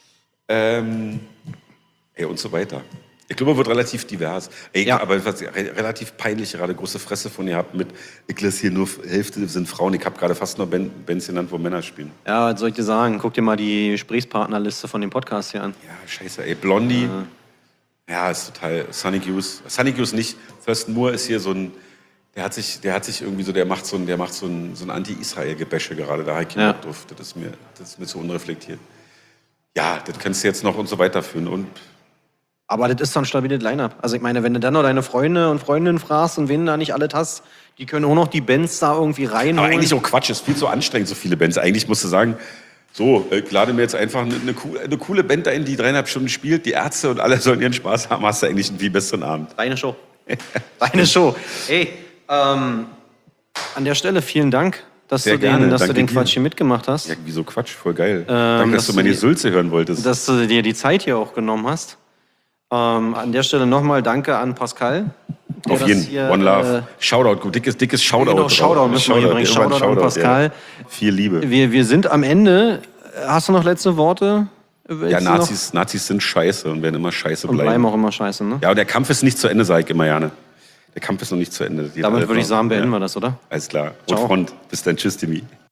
Und so weiter. Ich glaube, es wird relativ divers. Ja. Aber was relativ peinlich gerade große Fresse von ihr habt mit, ich lasse hier nur Hälfte sind Frauen. Ich habe gerade fast nur Bands genannt, wo Männer spielen. Ja, was soll ich dir sagen? Guck dir mal die Gesprächspartnerliste von dem Podcast hier an. Ja, scheiße, ey. Blondie. Ja, ist total. Sonic Youth nicht. Thurston Moore ist hier so ein Der hat sich irgendwie so, der macht so ein Anti-Israel-Gebäsche gerade. Da habe ich keinen Bock drauf. Das ist mir zu unreflektiert. Ja, das kannst du jetzt noch und so weiterführen. Und Aber das ist doch ein stabiles Line-Up. Also ich meine, wenn du dann noch deine Freunde und Freundinnen fragst und wen da nicht alles hast, die können auch noch die Bands da irgendwie reinholen. aber eigentlich auch Quatsch, ist viel zu anstrengend, so viele Bands. Eigentlich musst du sagen, so, ich lade mir jetzt einfach eine coole Band ein, die 3,5 Stunden spielt, die Ärzte und alle sollen ihren Spaß haben, hast du eigentlich einen viel besseren Abend. Deine Show. Deine Show. Ey, an der Stelle vielen Dank, dass Sehr du gerne. den Danke Quatsch dir. hier mitgemacht hast. Ja, wieso Quatsch? Voll geil. Danke, dass du meine Sülze hören wolltest. Dass du dir die Zeit hier auch genommen hast. An der Stelle nochmal danke an Pascal. Auf jeden Fall. One Love. Shoutout, dickes Shoutout. Genau, Shoutout müssen wir hier bringen. Shoutout an Pascal. Ja. Viel Liebe. Wir sind am Ende. Hast du noch letzte Worte? Ja, Nazis sind scheiße und werden immer scheiße und bleiben auch immer scheiße, ne? Ja, und der Kampf ist nicht zu Ende, sage ich immer gerne. Der Kampf ist noch nicht zu Ende. Damit würde ich sagen, beenden wir das, oder? Alles klar. Ciao. Und Front. Bis dann. Tschüss, Timmy.